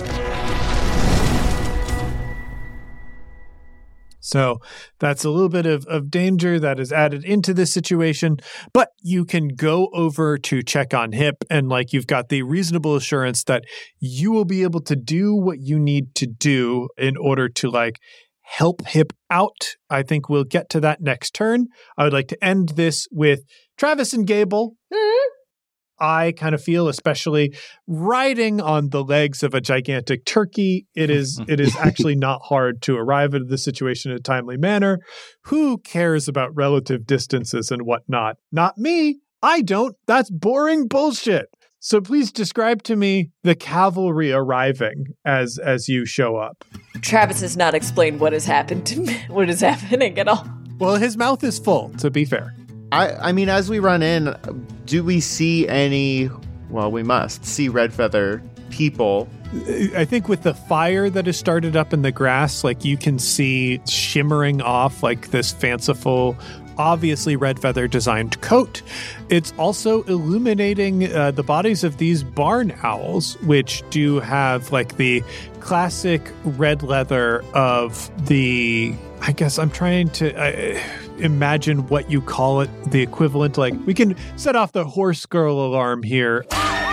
Speaker 5: So that's a little bit of danger that is added into this situation, but you can go over to check on Hip, and you've got the reasonable assurance that you will be able to do what you need to do in order to help Hip out. I think we'll get to that next turn. I would like to end this with Travis and Gable. I kind of feel, especially riding on the legs of a gigantic turkey, it is actually not hard to arrive at the situation in a timely manner. Who cares about relative distances and whatnot? Not me. I don't. That's boring bullshit. So please describe to me the cavalry arriving as you show up.
Speaker 4: Travis has not explained what has happened to me, what is happening at all.
Speaker 5: Well, his mouth is full, to be fair.
Speaker 3: I mean, as we run in, do we see any... Well, we must see red feather people.
Speaker 5: I think with the fire that is started up in the grass, you can see shimmering off this fanciful, obviously red feather designed coat. It's also illuminating the bodies of these barn owls, which do have the classic red leather of the... I guess I'm trying to imagine what you call it, the equivalent. We can set off the horse girl alarm here.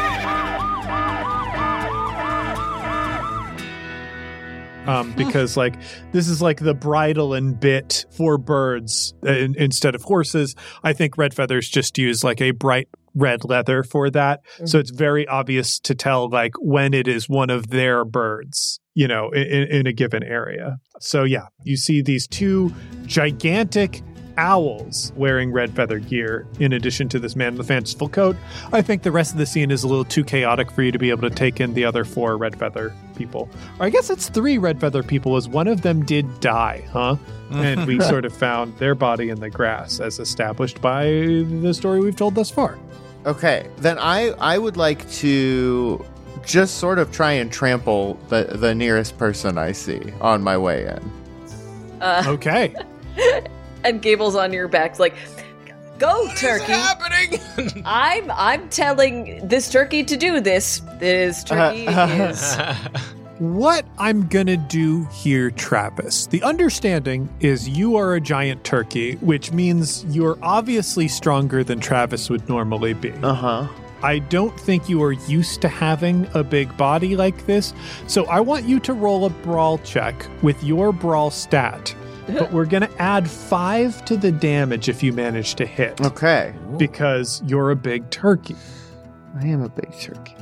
Speaker 5: Because this is the bridle and bit for birds instead of horses. I think red feathers just use a bright red leather for that. So it's very obvious to tell when it is one of their birds, in a given area. So yeah, you see these 2 gigantic owls wearing red feather gear in addition to this man in the fanciful coat. I think the rest of the scene is a little too chaotic for you to be able to take in the other 4 red feather people. Or I guess it's 3 red feather people, as one of them did die, huh? And we sort of found their body in the grass, as established by the story we've told thus far.
Speaker 3: Okay, then I would like to just sort of try and trample the nearest person I see on my way in.
Speaker 5: Okay.
Speaker 4: And Gable's on your back, go, turkey.
Speaker 6: What is happening?
Speaker 4: I'm telling this turkey to do this. This turkey is...
Speaker 5: what I'm gonna do here, Travis, the understanding is you are a giant turkey, which means you're obviously stronger than Travis would normally be.
Speaker 3: Uh-huh.
Speaker 5: I don't think you are used to having a big body like this, so I want you to roll a brawl check with your brawl stat. But we're going to add 5 to the damage if you manage to hit.
Speaker 3: Okay.
Speaker 5: Because you're a big turkey.
Speaker 3: I am a big turkey.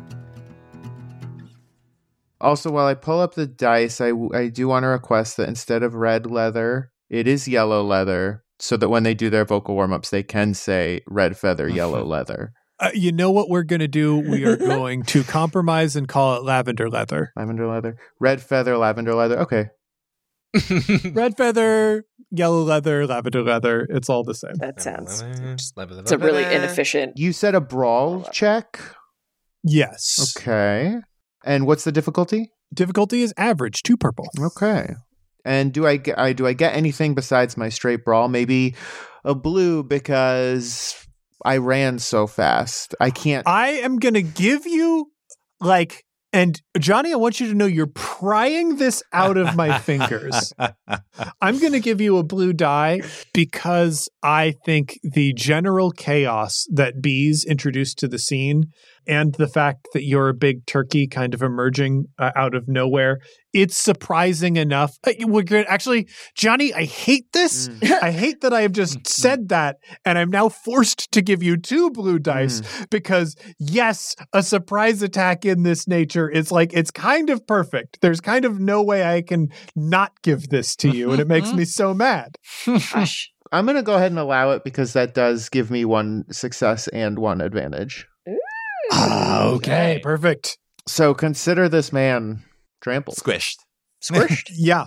Speaker 3: Also, while I pull up the dice, I do want to request that instead of red leather, it is yellow leather, so that when they do their vocal warm-ups, they can say red feather, yellow leather.
Speaker 5: You know what we're going to do? We are going to compromise and call it lavender leather.
Speaker 3: Lavender leather. Red feather, lavender leather. Okay.
Speaker 5: Red feather, yellow leather, lavender leather. It's all the same.
Speaker 4: That sounds... It's a really inefficient...
Speaker 3: You said a brawl check?
Speaker 5: Yes.
Speaker 3: Okay. And what's the difficulty?
Speaker 5: Difficulty is average, 2 purple.
Speaker 3: Okay. And do I get anything besides my straight brawl? Maybe a blue because I ran so fast. I can't...
Speaker 5: I am going to give you, like... And Johnny, I want you to know you're prying this out of my fingers. I'm going to give you a blue die because I think the general chaos that Bees introduced to the scene and the fact that you're a big turkey kind of emerging out of nowhere, it's surprising enough. Actually, Johnny, I hate this. I hate that I have just said that, and I'm now forced to give you 2 blue dice because, yes, a surprise attack in this nature is like, it's kind of perfect. There's kind of no way I can not give this to you, and it makes me so mad.
Speaker 4: Hush.
Speaker 3: I'm going to go ahead and allow it because that does give me 1 success and 1 advantage.
Speaker 5: Okay, perfect.
Speaker 3: So consider this man trampled.
Speaker 7: Squished.
Speaker 5: Yeah.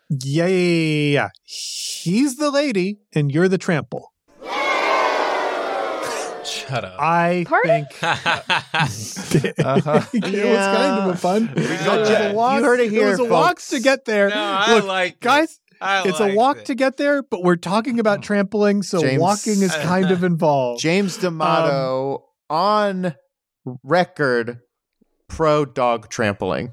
Speaker 5: He's the lady and you're the trample.
Speaker 6: Shut up.
Speaker 5: I think it was kind of a fun.
Speaker 3: You heard it here,
Speaker 5: It was a walk
Speaker 3: folks.
Speaker 5: to get there.
Speaker 6: No,
Speaker 5: Look,
Speaker 6: I like
Speaker 5: guys. It's a walk
Speaker 6: it.
Speaker 5: to get there, but we're talking about trampling, so
Speaker 3: James-
Speaker 5: walking is kind of involved.
Speaker 3: James D'Amato on record pro dog trampling.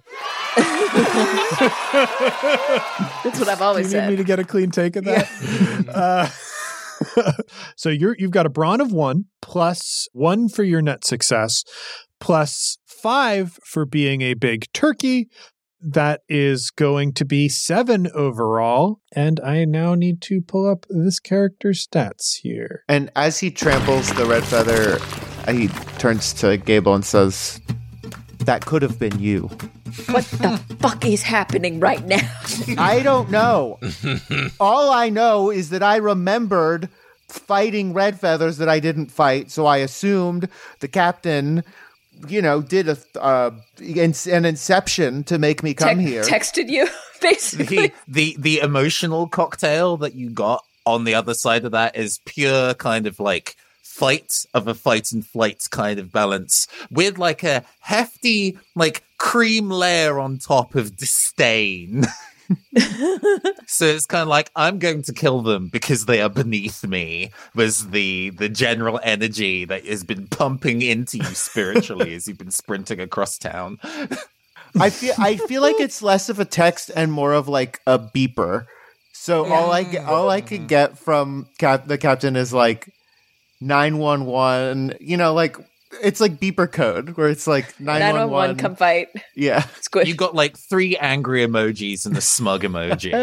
Speaker 4: That's what I've always
Speaker 5: Do you need me to
Speaker 4: said.
Speaker 5: get a clean take of that? So you've got a brawn of 1 plus 1 for your net success plus 5 for being a big turkey. That is going to be 7 overall. And I now need to pull up this character's stats here.
Speaker 3: And as he tramples the red feather, he turns to Gable and says, "That could have been you."
Speaker 4: What the fuck is happening right now?
Speaker 3: I don't know. All I know is that I remembered fighting red feathers that I didn't fight, so I assumed the captain, did an inception to make me come here.
Speaker 4: Texted you, basically.
Speaker 7: The emotional cocktail that you got on the other side of that is pure kind of like fight and flight kind of balance with like a hefty like cream layer on top of disdain. So it's kind of like, I'm going to kill them because they are beneath me, was the general energy that has been pumping into you spiritually as you've been sprinting across town.
Speaker 3: I feel like it's less of a text and more of like a beeper. So all I could get from the captain is like 911, like it's like beeper code where it's like 911
Speaker 4: come fight.
Speaker 3: Yeah.
Speaker 4: Squish.
Speaker 7: You got like 3 angry emojis and a smug emoji.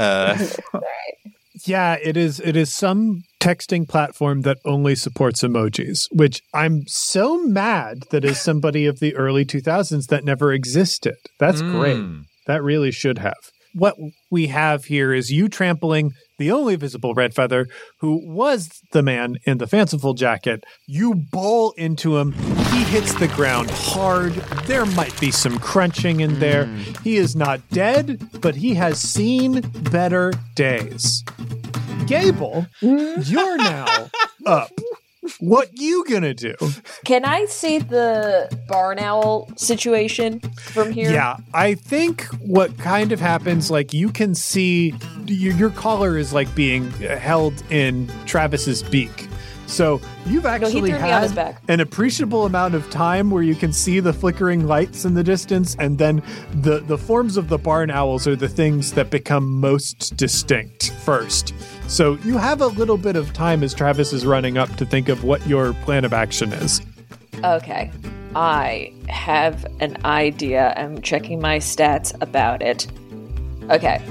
Speaker 5: Yeah, it is some texting platform that only supports emojis, which I'm so mad that as somebody of the early 2000s that never existed. That's great. That really should have. What we have here is you trampling the only visible red feather, who was the man in the fanciful jacket. You bowl into him. He hits the ground hard. There might be some crunching in there. He is not dead, but he has seen better days. Gable, you're now up. What you gonna do?
Speaker 4: Can I see the barn owl situation from here?
Speaker 5: Yeah, I think what kind of happens, like you can see your collar is like being held in Travis's beak. So you've actually
Speaker 4: threw me on his
Speaker 5: had
Speaker 4: back.
Speaker 5: an appreciable amount of time where you can see the flickering lights in the distance, and then the forms of the barn owls are the things that become most distinct first. So you have a little bit of time as Travis is running up to think of what your plan of action is.
Speaker 4: Okay. I have an idea. I'm checking my stats about it. Okay.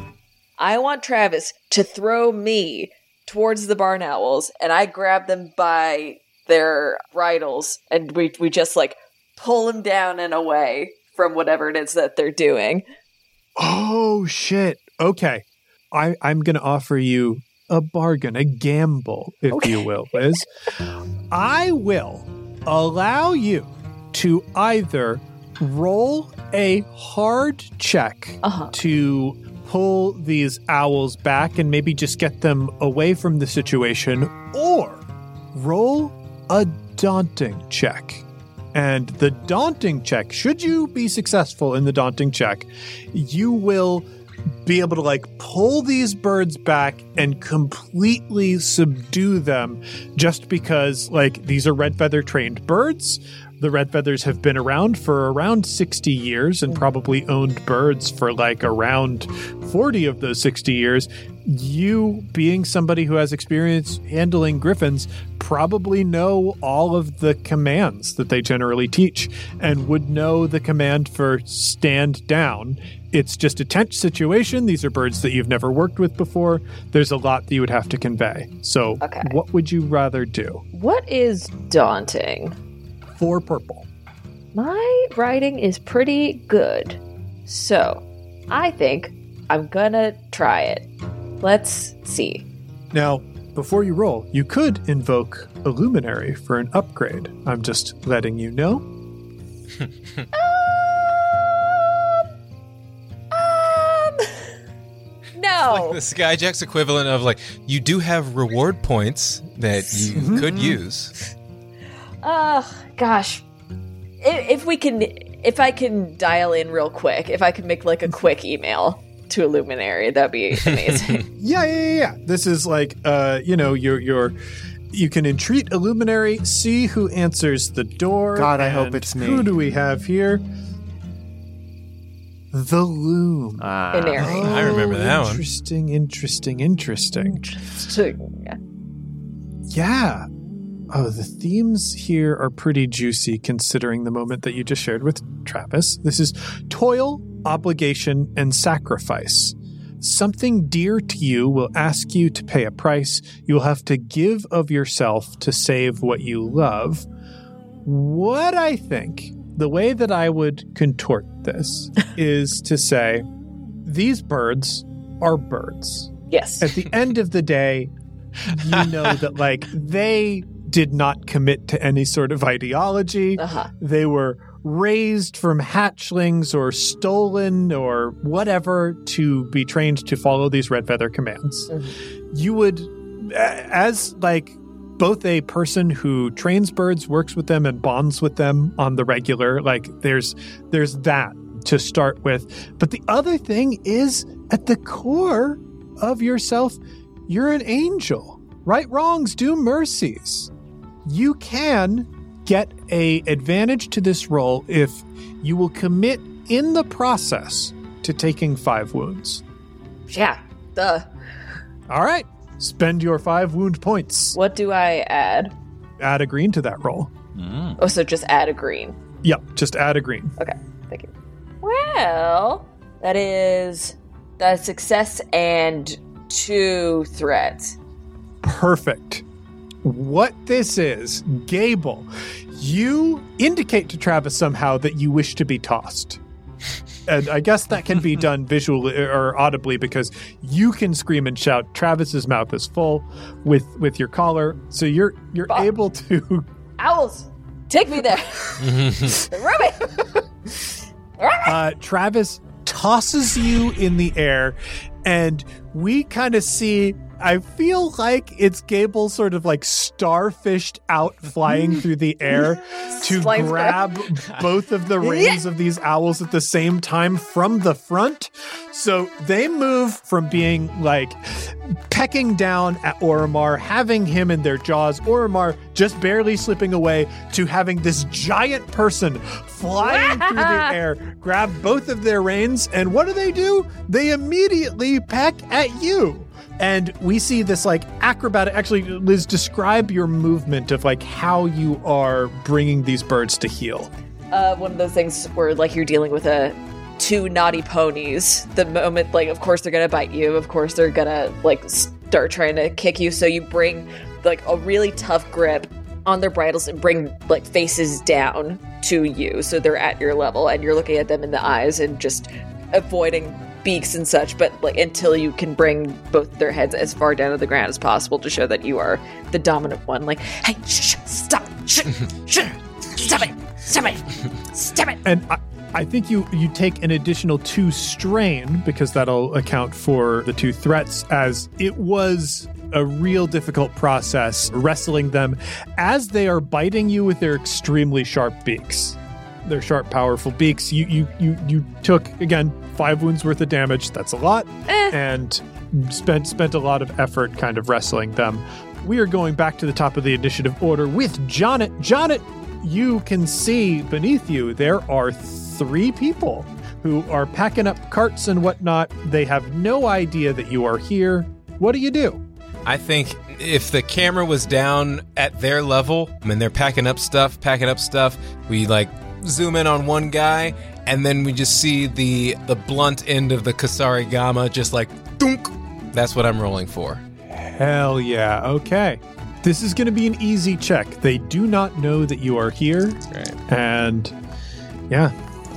Speaker 4: I want Travis to throw me towards the barn owls, and I grab them by their bridles, and we just like pull them down and away from whatever it is that they're doing.
Speaker 5: Oh, shit. Okay. I'm going to offer you a bargain, a gamble, if you will, Liz. I will allow you to either roll a hard check to pull these owls back and maybe just get them away from the situation, or roll a daunting check. And the daunting check, should you be successful in the daunting check, you will be able to like pull these birds back and completely subdue them, just because like these are red feather trained birds. The red feathers have been around for around 60 years and probably owned birds for like around 40 of those 60 years. You, being somebody who has experience handling griffins, probably know all of the commands that they generally teach and would know the command for stand down. It's just a tense situation. These are birds that you've never worked with before. There's a lot that you would have to convey. So What would you rather do?
Speaker 4: What is daunting?
Speaker 5: 4 purple.
Speaker 4: My writing is pretty good, so I think I'm gonna try it. Let's see.
Speaker 5: Now, before you roll, you could invoke a luminary for an upgrade. I'm just letting you know.
Speaker 4: No.
Speaker 6: Like the Skyjack's equivalent of like, you do have reward points that you could use.
Speaker 4: Gosh. If I can dial in real quick, if I can make like a quick email to a luminary, that'd be amazing.
Speaker 5: Yeah. This is like, you can entreat a luminary, see who answers the door.
Speaker 3: God, I hope it's me.
Speaker 5: Who do we have here? The Loom.
Speaker 4: Inari.
Speaker 6: I remember that one.
Speaker 5: Interesting. Yeah. Oh, the themes here are pretty juicy considering the moment that you just shared with Travis. This is toil, obligation, and sacrifice. Something dear to you will ask you to pay a price. You'll have to give of yourself to save what you love. What I think, the way that I would contort this is to say, these birds are birds.
Speaker 4: Yes.
Speaker 5: At the end of the day, you know that like they did not commit to any sort of ideology. They were raised from hatchlings or stolen or whatever to be trained to follow these red feather commands. You would, as like both a person who trains birds, works with them, and bonds with them on the regular, like there's that to start with. But the other thing is, at the core of yourself, you're an angel. Right wrongs, do mercies. You can get an advantage to this roll if you will commit in the process to taking 5 wounds.
Speaker 4: Yeah, duh.
Speaker 5: All right. Spend your 5 wound points.
Speaker 4: What do I add?
Speaker 5: Add a green to that roll.
Speaker 4: Oh, so just add a green.
Speaker 5: Yep, just add a green.
Speaker 4: Okay, thank you. Well, that's success and 2 threats.
Speaker 5: Perfect. What this is, Gable, you indicate to Travis somehow that you wish to be tossed. And I guess that can be done visually or audibly because you can scream and shout. Travis's mouth is full with your collar, so you're able to.
Speaker 4: Owls, take me there.
Speaker 5: Travis tosses you in the air, and we kind of see. I feel like it's Gable sort of like starfished out flying through the air to grab both of the reins of these owls at the same time from the front. So they move from being like pecking down at Oromar, having him in their jaws. Oromar just barely slipping away to having this giant person flying through the air, grab both of their reins, and what do? They immediately peck at you. And we see this like acrobatic. Actually, Liz, describe your movement of like how you are bringing these birds to heel.
Speaker 4: One of those things where like you're dealing with two naughty ponies. The moment, like, of course they're gonna bite you. Of course they're gonna like start trying to kick you. So you bring like a really tough grip on their bridles and bring like faces down to you, so they're at your level, and you're looking at them in the eyes and just avoiding beaks and such. But like until you can bring both their heads as far down to the ground as possible to show that you are the dominant one. Like, hey, stop, stop it.
Speaker 5: And I think you take an additional 2 strain, because that'll account for the 2 threats, as it was a real difficult process wrestling them as they are biting you with their extremely sharp beaks. Their sharp, powerful beaks. You took, again, 5 wounds worth of damage. That's a lot. And spent a lot of effort kind of wrestling them. We are going back to the top of the initiative order with Jonnet. Jonnet, you can see beneath you there are 3 people who are packing up carts and whatnot. They have no idea that you are here. What do you do?
Speaker 6: I think if the camera was down at their level, I mean, they're packing up stuff, we like zoom in on one guy, and then we just see the blunt end of the Kusarigama just like thunk. That's what I'm rolling for.
Speaker 5: Hell yeah. Okay. This is going to be an easy check. They do not know that you are here.
Speaker 6: Right.
Speaker 5: And yeah.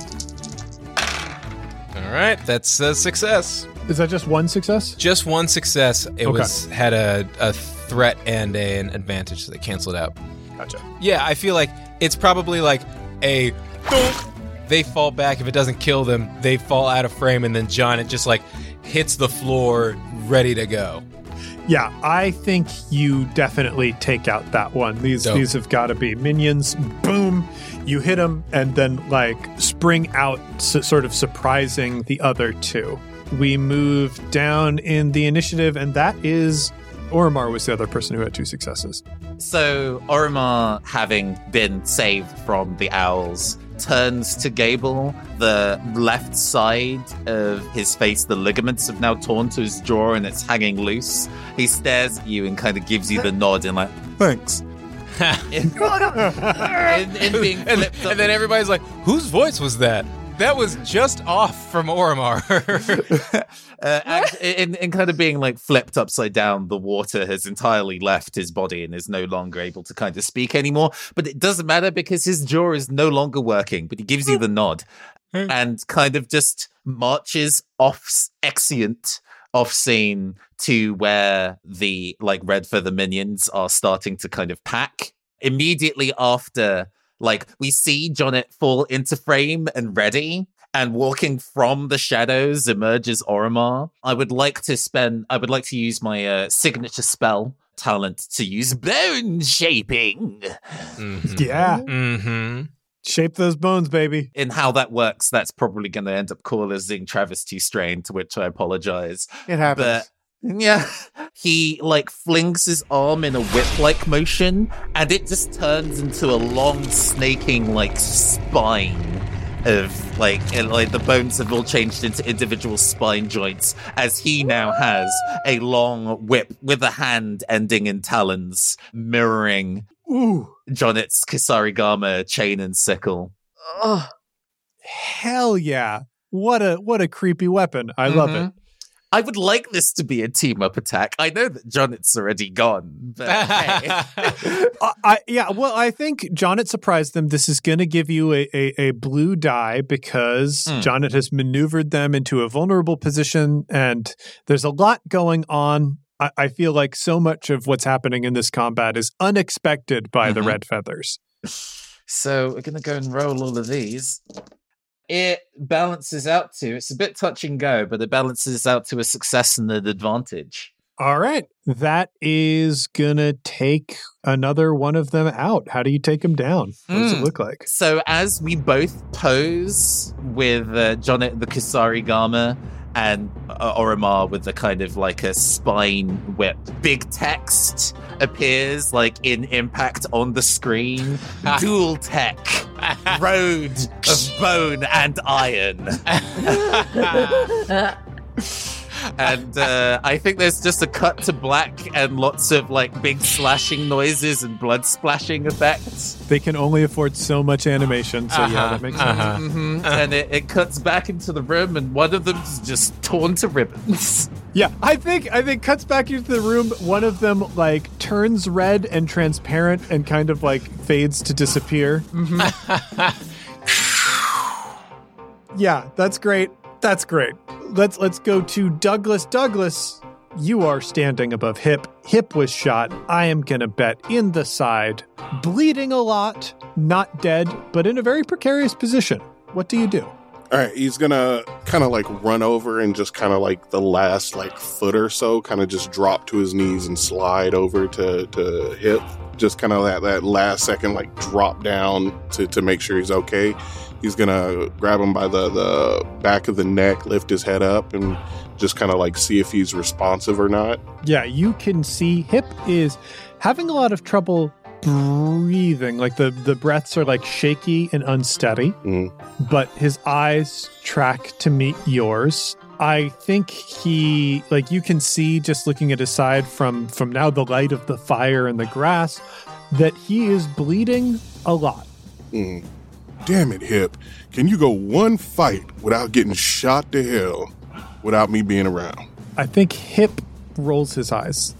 Speaker 6: All right. That's a success.
Speaker 5: Is that just one success?
Speaker 6: Just one success. It had a threat and an advantage, so they canceled out.
Speaker 5: Gotcha.
Speaker 6: Yeah, I feel like it's probably like a thunk. They fall back. If it doesn't kill them, they fall out of frame, and then John, it just like hits the floor, ready to go.
Speaker 5: Yeah, I think you definitely take out that one. These have got to be minions. Boom. You hit them and then like spring out, sort of surprising the other 2. We move down in the initiative, and that is Oromar was the other person who had 2 successes.
Speaker 7: So Oromar, having been saved from the owls, turns to Gable. The left side of his face, the ligaments have now torn to his jaw and it's hanging loose. He stares at you and kind of gives you the nod and like, thanks. in being flipped up.
Speaker 6: And then everybody's like, whose voice was that? That was just off from Oromar.
Speaker 7: in kind of being like flipped upside down, the water has entirely left his body and is no longer able to kind of speak anymore. But it doesn't matter because his jaw is no longer working, but he gives you the nod and kind of just marches exeunt off scene to where the like red feather minions are starting to kind of pack. Immediately after, like, we see Jonnet fall into frame and ready, and walking from the shadows emerges Oromar. I would like to use my signature spell talent to use bone shaping.
Speaker 6: Mm-hmm.
Speaker 5: Yeah.
Speaker 6: Mm-hmm.
Speaker 5: Shape those bones, baby.
Speaker 7: In how that works, that's probably going to end up causing Travis to strain, to which I apologize.
Speaker 3: It happens.
Speaker 7: But yeah, he like flings his arm in a whip-like motion, and it just turns into a long, snaking like spine of like the bones have all changed into individual spine joints, as he now has a long whip with a hand ending in talons, mirroring Jonnet's Kusarigama chain and sickle.
Speaker 4: Oh,
Speaker 5: hell yeah! What a creepy weapon. I love it.
Speaker 7: I would like this to be a team-up attack. I know that Jonnet's already gone, but hey.
Speaker 5: I think Jonnet surprised them. This is going to give you a blue die because Jonnet has maneuvered them into a vulnerable position, and there's a lot going on. I feel like so much of what's happening in this combat is unexpected by the red feathers.
Speaker 7: So we're going to go and roll all of these. It balances out to, it's a bit touch and go, but it balances out to a success and an advantage.
Speaker 5: All right. That is going to take another one of them out. How do you take them down? What does it look like?
Speaker 7: So as we both pose with Jonnet the Kusarigama and Oromar with the kind of like a spine whip. Big text appears like in impact on the screen. Dual tech, road of bone and iron. And I think there's just a cut to black and lots of like big slashing noises and blood splashing effects.
Speaker 5: They can only afford so much animation, so yeah, that makes sense.
Speaker 7: And it cuts back into the room, and one of them's just torn to ribbons.
Speaker 5: Yeah, I think cuts back into the room. One of them like turns red and transparent and kind of like fades to disappear. Yeah, that's great. That's great. Let's go to Douglas. Douglas, you are standing above Hip. Hip was shot. I am gonna bet in the side, bleeding a lot, not dead, but in a very precarious position. What do you do?
Speaker 8: All right, he's gonna kind of like run over and just kind of like the last like foot or so, kind of just drop to his knees and slide over to Hip. Just kind of that last second, like drop down to make sure he's okay. He's gonna grab him by the back of the neck, lift his head up, and just kind of like see if he's responsive or not.
Speaker 5: Yeah, you can see Hip is having a lot of trouble breathing. Like the breaths are like shaky and unsteady, but his eyes track to meet yours. I think he, like you can see just looking at his side from now the light of the fire and the grass, that he is bleeding a lot.
Speaker 8: Damn it, Hip. Can you go one fight without getting shot to hell without me being around?
Speaker 5: I think Hip rolls his eyes.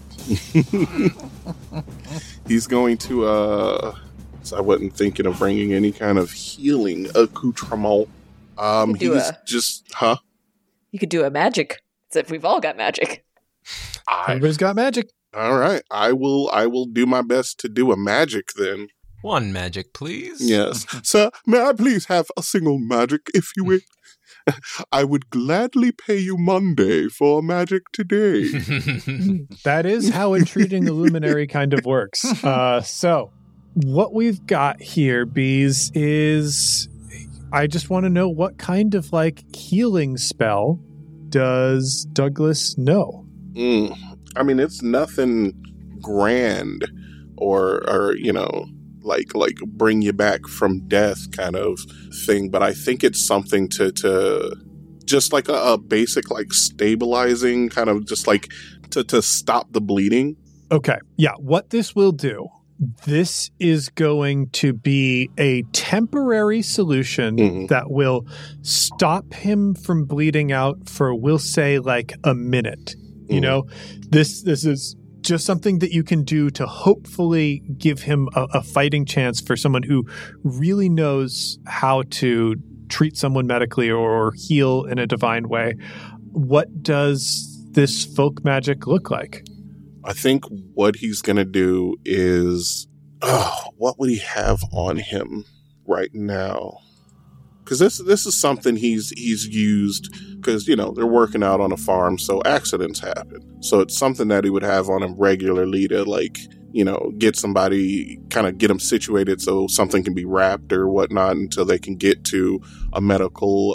Speaker 8: He's going to, so I wasn't thinking of bringing any kind of healing accoutrement. He's just,
Speaker 4: You could do a magic, as if we've all got magic.
Speaker 5: Everybody's got magic.
Speaker 8: All right. I will do my best to do a magic then.
Speaker 6: One magic, please.
Speaker 8: Yes. Sir, may I please have a single magic, if you will? I would gladly pay you Monday for magic today.
Speaker 5: That is how entreating a luminary kind of works. So, what we've got here, Bees, is I just want to know what kind of like healing spell does Douglas know?
Speaker 8: I mean, it's nothing grand or you know, like bring you back from death kind of thing, but I think it's something to just like a basic like stabilizing kind of just like to stop the bleeding.
Speaker 5: Okay. Yeah. What this will do, this is going to be a temporary solution that will stop him from bleeding out for, we'll say, like a minute. You know, this is just something that you can do to hopefully give him a fighting chance for someone who really knows how to treat someone medically or heal in a divine way. What does this folk magic look like?
Speaker 8: I think what he's going to do is, what would he have on him right now? Because this is something he's used because, you know, they're working out on a farm, so accidents happen. So it's something that he would have on him regularly to, like, you know, get somebody, kind of get them situated so something can be wrapped or whatnot until they can get to a medical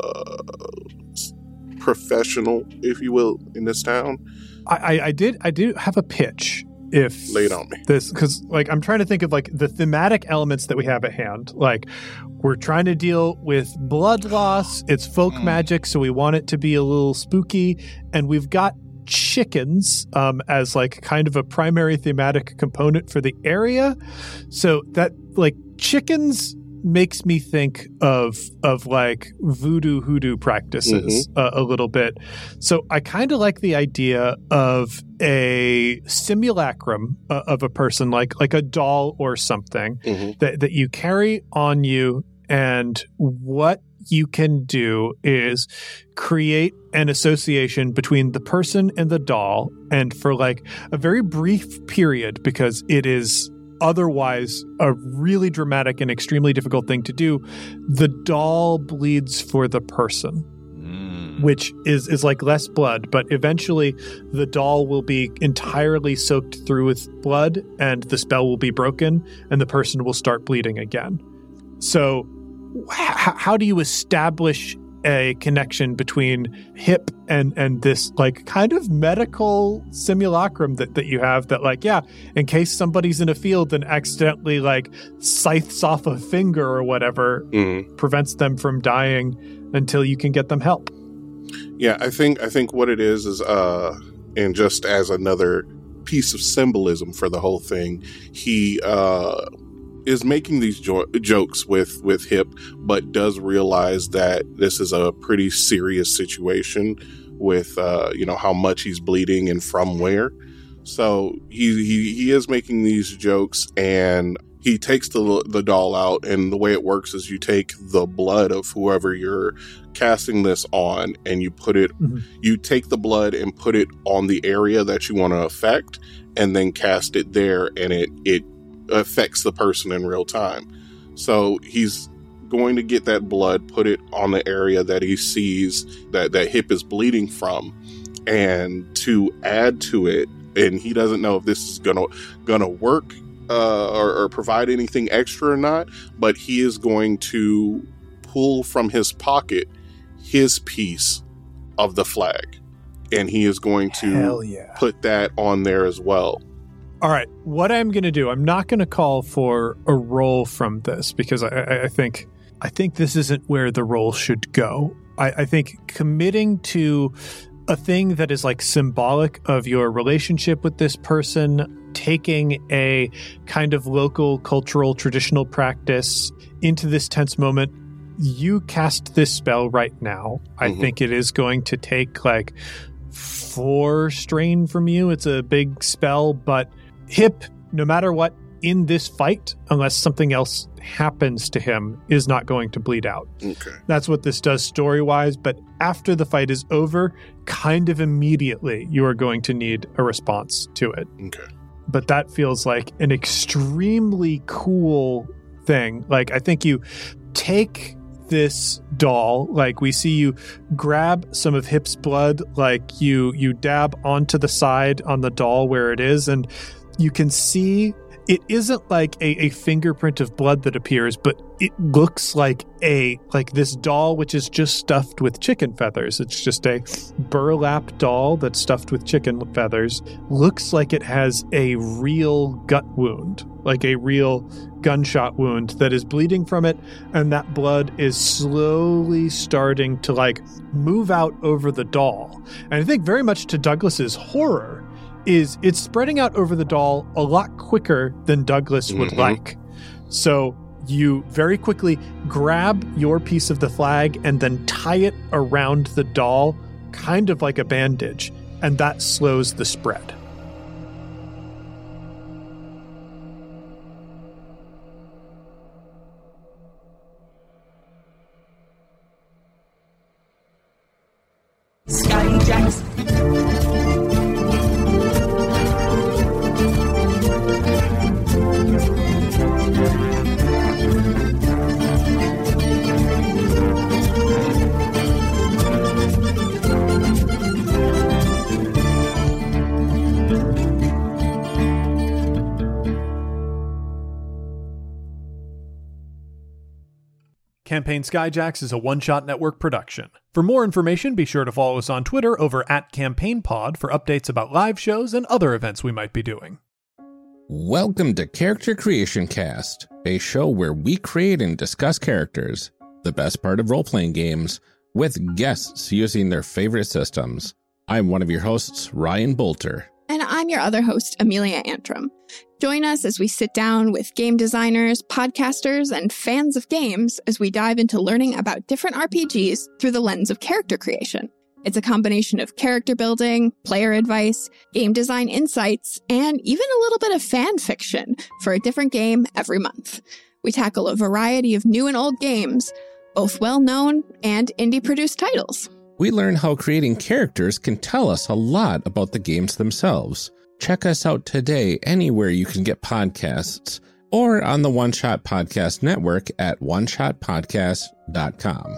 Speaker 8: professional, if you will, in this town.
Speaker 5: I did have a pitch. If
Speaker 8: lay it on me,
Speaker 5: this, because like I'm trying to think of like the thematic elements that we have at hand. Like we're trying to deal with blood loss. It's folk magic, so we want it to be a little spooky, and we've got chickens as like kind of a primary thematic component for the area. So that like chickens makes me think of like voodoo hoodoo practices a little bit. So I kind of like the idea of a simulacrum of a person, like a doll or something that you carry on you, and what you can do is create an association between the person and the doll, and for like a very brief period, because it is otherwise a really dramatic and extremely difficult thing to do, the doll bleeds for the person, which is like less blood, but eventually the doll will be entirely soaked through with blood and the spell will be broken and the person will start bleeding again. So how do you establish a connection between Hip and this like kind of medical simulacrum that you have that like, yeah, in case somebody's in a field and accidentally like scythes off a finger or whatever, prevents them from dying until you can get them help.
Speaker 8: Yeah, I think what it is and just as another piece of symbolism for the whole thing, he is making these jokes with Hip, but does realize that this is a pretty serious situation with how much he's bleeding and from where. So he is making these jokes, and he takes the doll out, and the way it works is you take the blood of whoever you're casting this on, and you put it, you take the blood and put it on the area that you want to affect, and then cast it there, and it affects the person in real time. So he's going to get that blood, put it on the area that he sees that Hip is bleeding from, and to add to it, and he doesn't know if this is gonna work or provide anything extra or not, but he is going to pull from his pocket his piece of the flag, and he is going to put that on there as well.
Speaker 5: All right, what I'm going to do, I'm not going to call for a roll from this because I think this isn't where the roll should go. I think committing to a thing that is like symbolic of your relationship with this person, taking a kind of local cultural traditional practice into this tense moment, you cast this spell right now. I think it is going to take like 4 strain from you. It's a big spell, but Hip, no matter what, in this fight, unless something else happens to him, is not going to bleed out.
Speaker 8: Okay.
Speaker 5: That's what this does story-wise, but after the fight is over, kind of immediately, you are going to need a response to it.
Speaker 8: Okay.
Speaker 5: But that feels like an extremely cool thing. Like, I think you take this doll, like we see you grab some of Hip's blood, like you dab onto the side on the doll where it is, and you can see it isn't like a fingerprint of blood that appears, but it looks like this doll which is just stuffed with chicken feathers. It's just a burlap doll that's stuffed with chicken feathers. Looks like it has a real gut wound, like a real gunshot wound that is bleeding from it, and that blood is slowly starting to like move out over the doll. And I think very much to Douglas's horror, it's spreading out over the doll a lot quicker than Douglas would like. So you very quickly grab your piece of the flag and then tie it around the doll, kind of like a bandage, and that slows the spread.
Speaker 11: Scotty Jackson.
Speaker 5: Campaign Skyjacks is a One-Shot Network production. For more information, be sure to follow us on Twitter over @CampaignPod for updates about live shows and other events we might be doing.
Speaker 12: Welcome to Character Creation Cast, a show where we create and discuss characters, the best part of role-playing games, with guests using their favorite systems. I'm one of your hosts, Ryan Bolter.
Speaker 13: And I'm your other host, Amelia Antrim. Join us as we sit down with game designers, podcasters, and fans of games as we dive into learning about different RPGs through the lens of character creation. It's a combination of character building, player advice, game design insights, and even a little bit of fan fiction for a different game every month. We tackle a variety of new and old games, both well-known and indie-produced titles.
Speaker 12: We learn how creating characters can tell us a lot about the games themselves. Check us out today anywhere you can get podcasts, or on the One Shot Podcast Network at oneshotpodcast.com.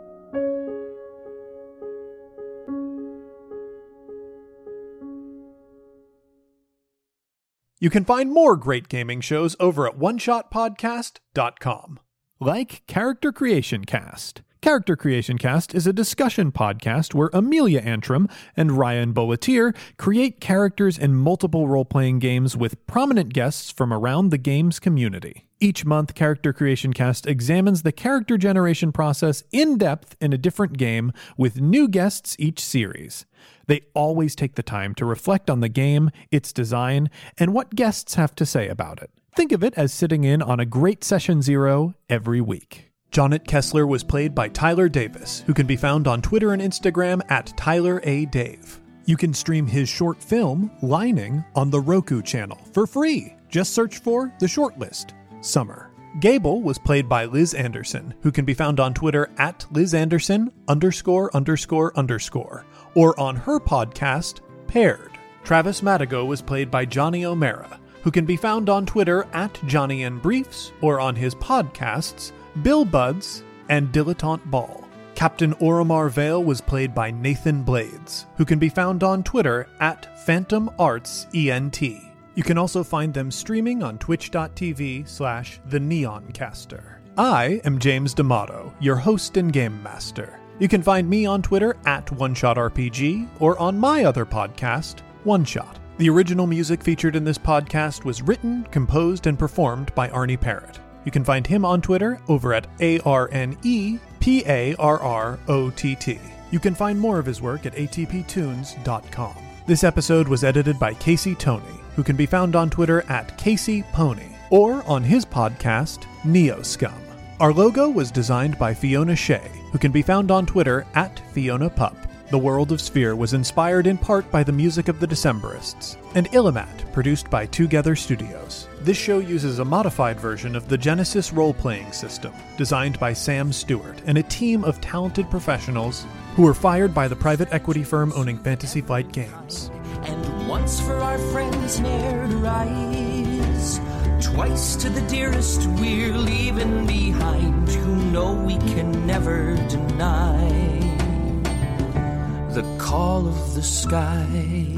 Speaker 5: You can find more great gaming shows over at oneshotpodcast.com. Like Character Creation Cast, Character Creation Cast is a discussion podcast where Amelia Antrim and Ryan Bolletier create characters in multiple role-playing games with prominent guests from around the games community. Each month, Character Creation Cast examines the character generation process in depth in a different game with new guests each series. They always take the time to reflect on the game, its design, and what guests have to say about it. Think of it as sitting in on a great Session Zero every week. Jonnet Kessler was played by Tyler Davis, who can be found on Twitter and Instagram at Tyler A. Dave. You can stream his short film, Lining, on the Roku channel for free. Just search for The Shortlist, Summer. Gable was played by Liz Anderson, who can be found on Twitter at LizAnderson ____, or on her podcast, Paired. Travis Madigo was played by Johnny O'Mara, who can be found on Twitter at Johnny and Briefs, or on his podcasts, Bill Buds and Dilettante Ball. Captain Oromar Vale was played by Nathan Blades, who can be found on Twitter at Phantom Arts ENT. You can also find them streaming on twitch.tv/theneoncaster. I am James D'Amato, your host and game master. You can find me on Twitter at OneShotRPG or on my other podcast, One Shot. The original music featured in this podcast was written, composed, and performed by Arnie Parrott. You can find him on Twitter over at ARNEPARROTT. You can find more of his work at atptunes.com. This episode was edited by Casey Toney, who can be found on Twitter at CaseyPony, or on his podcast, NeoScum. Our logo was designed by Fiona Shea, who can be found on Twitter at FionaPup. The World of Sphere was inspired in part by the music of the Decemberists, and Illimat, produced by Together Studios. This show uses a modified version of the Genesis role-playing system, designed by Sam Stewart and a team of talented professionals who were fired by the private equity firm owning Fantasy Flight Games.
Speaker 11: And once for our friends ne'er to rise, twice to the dearest we're leaving behind, who know we can never deny the call of the sky.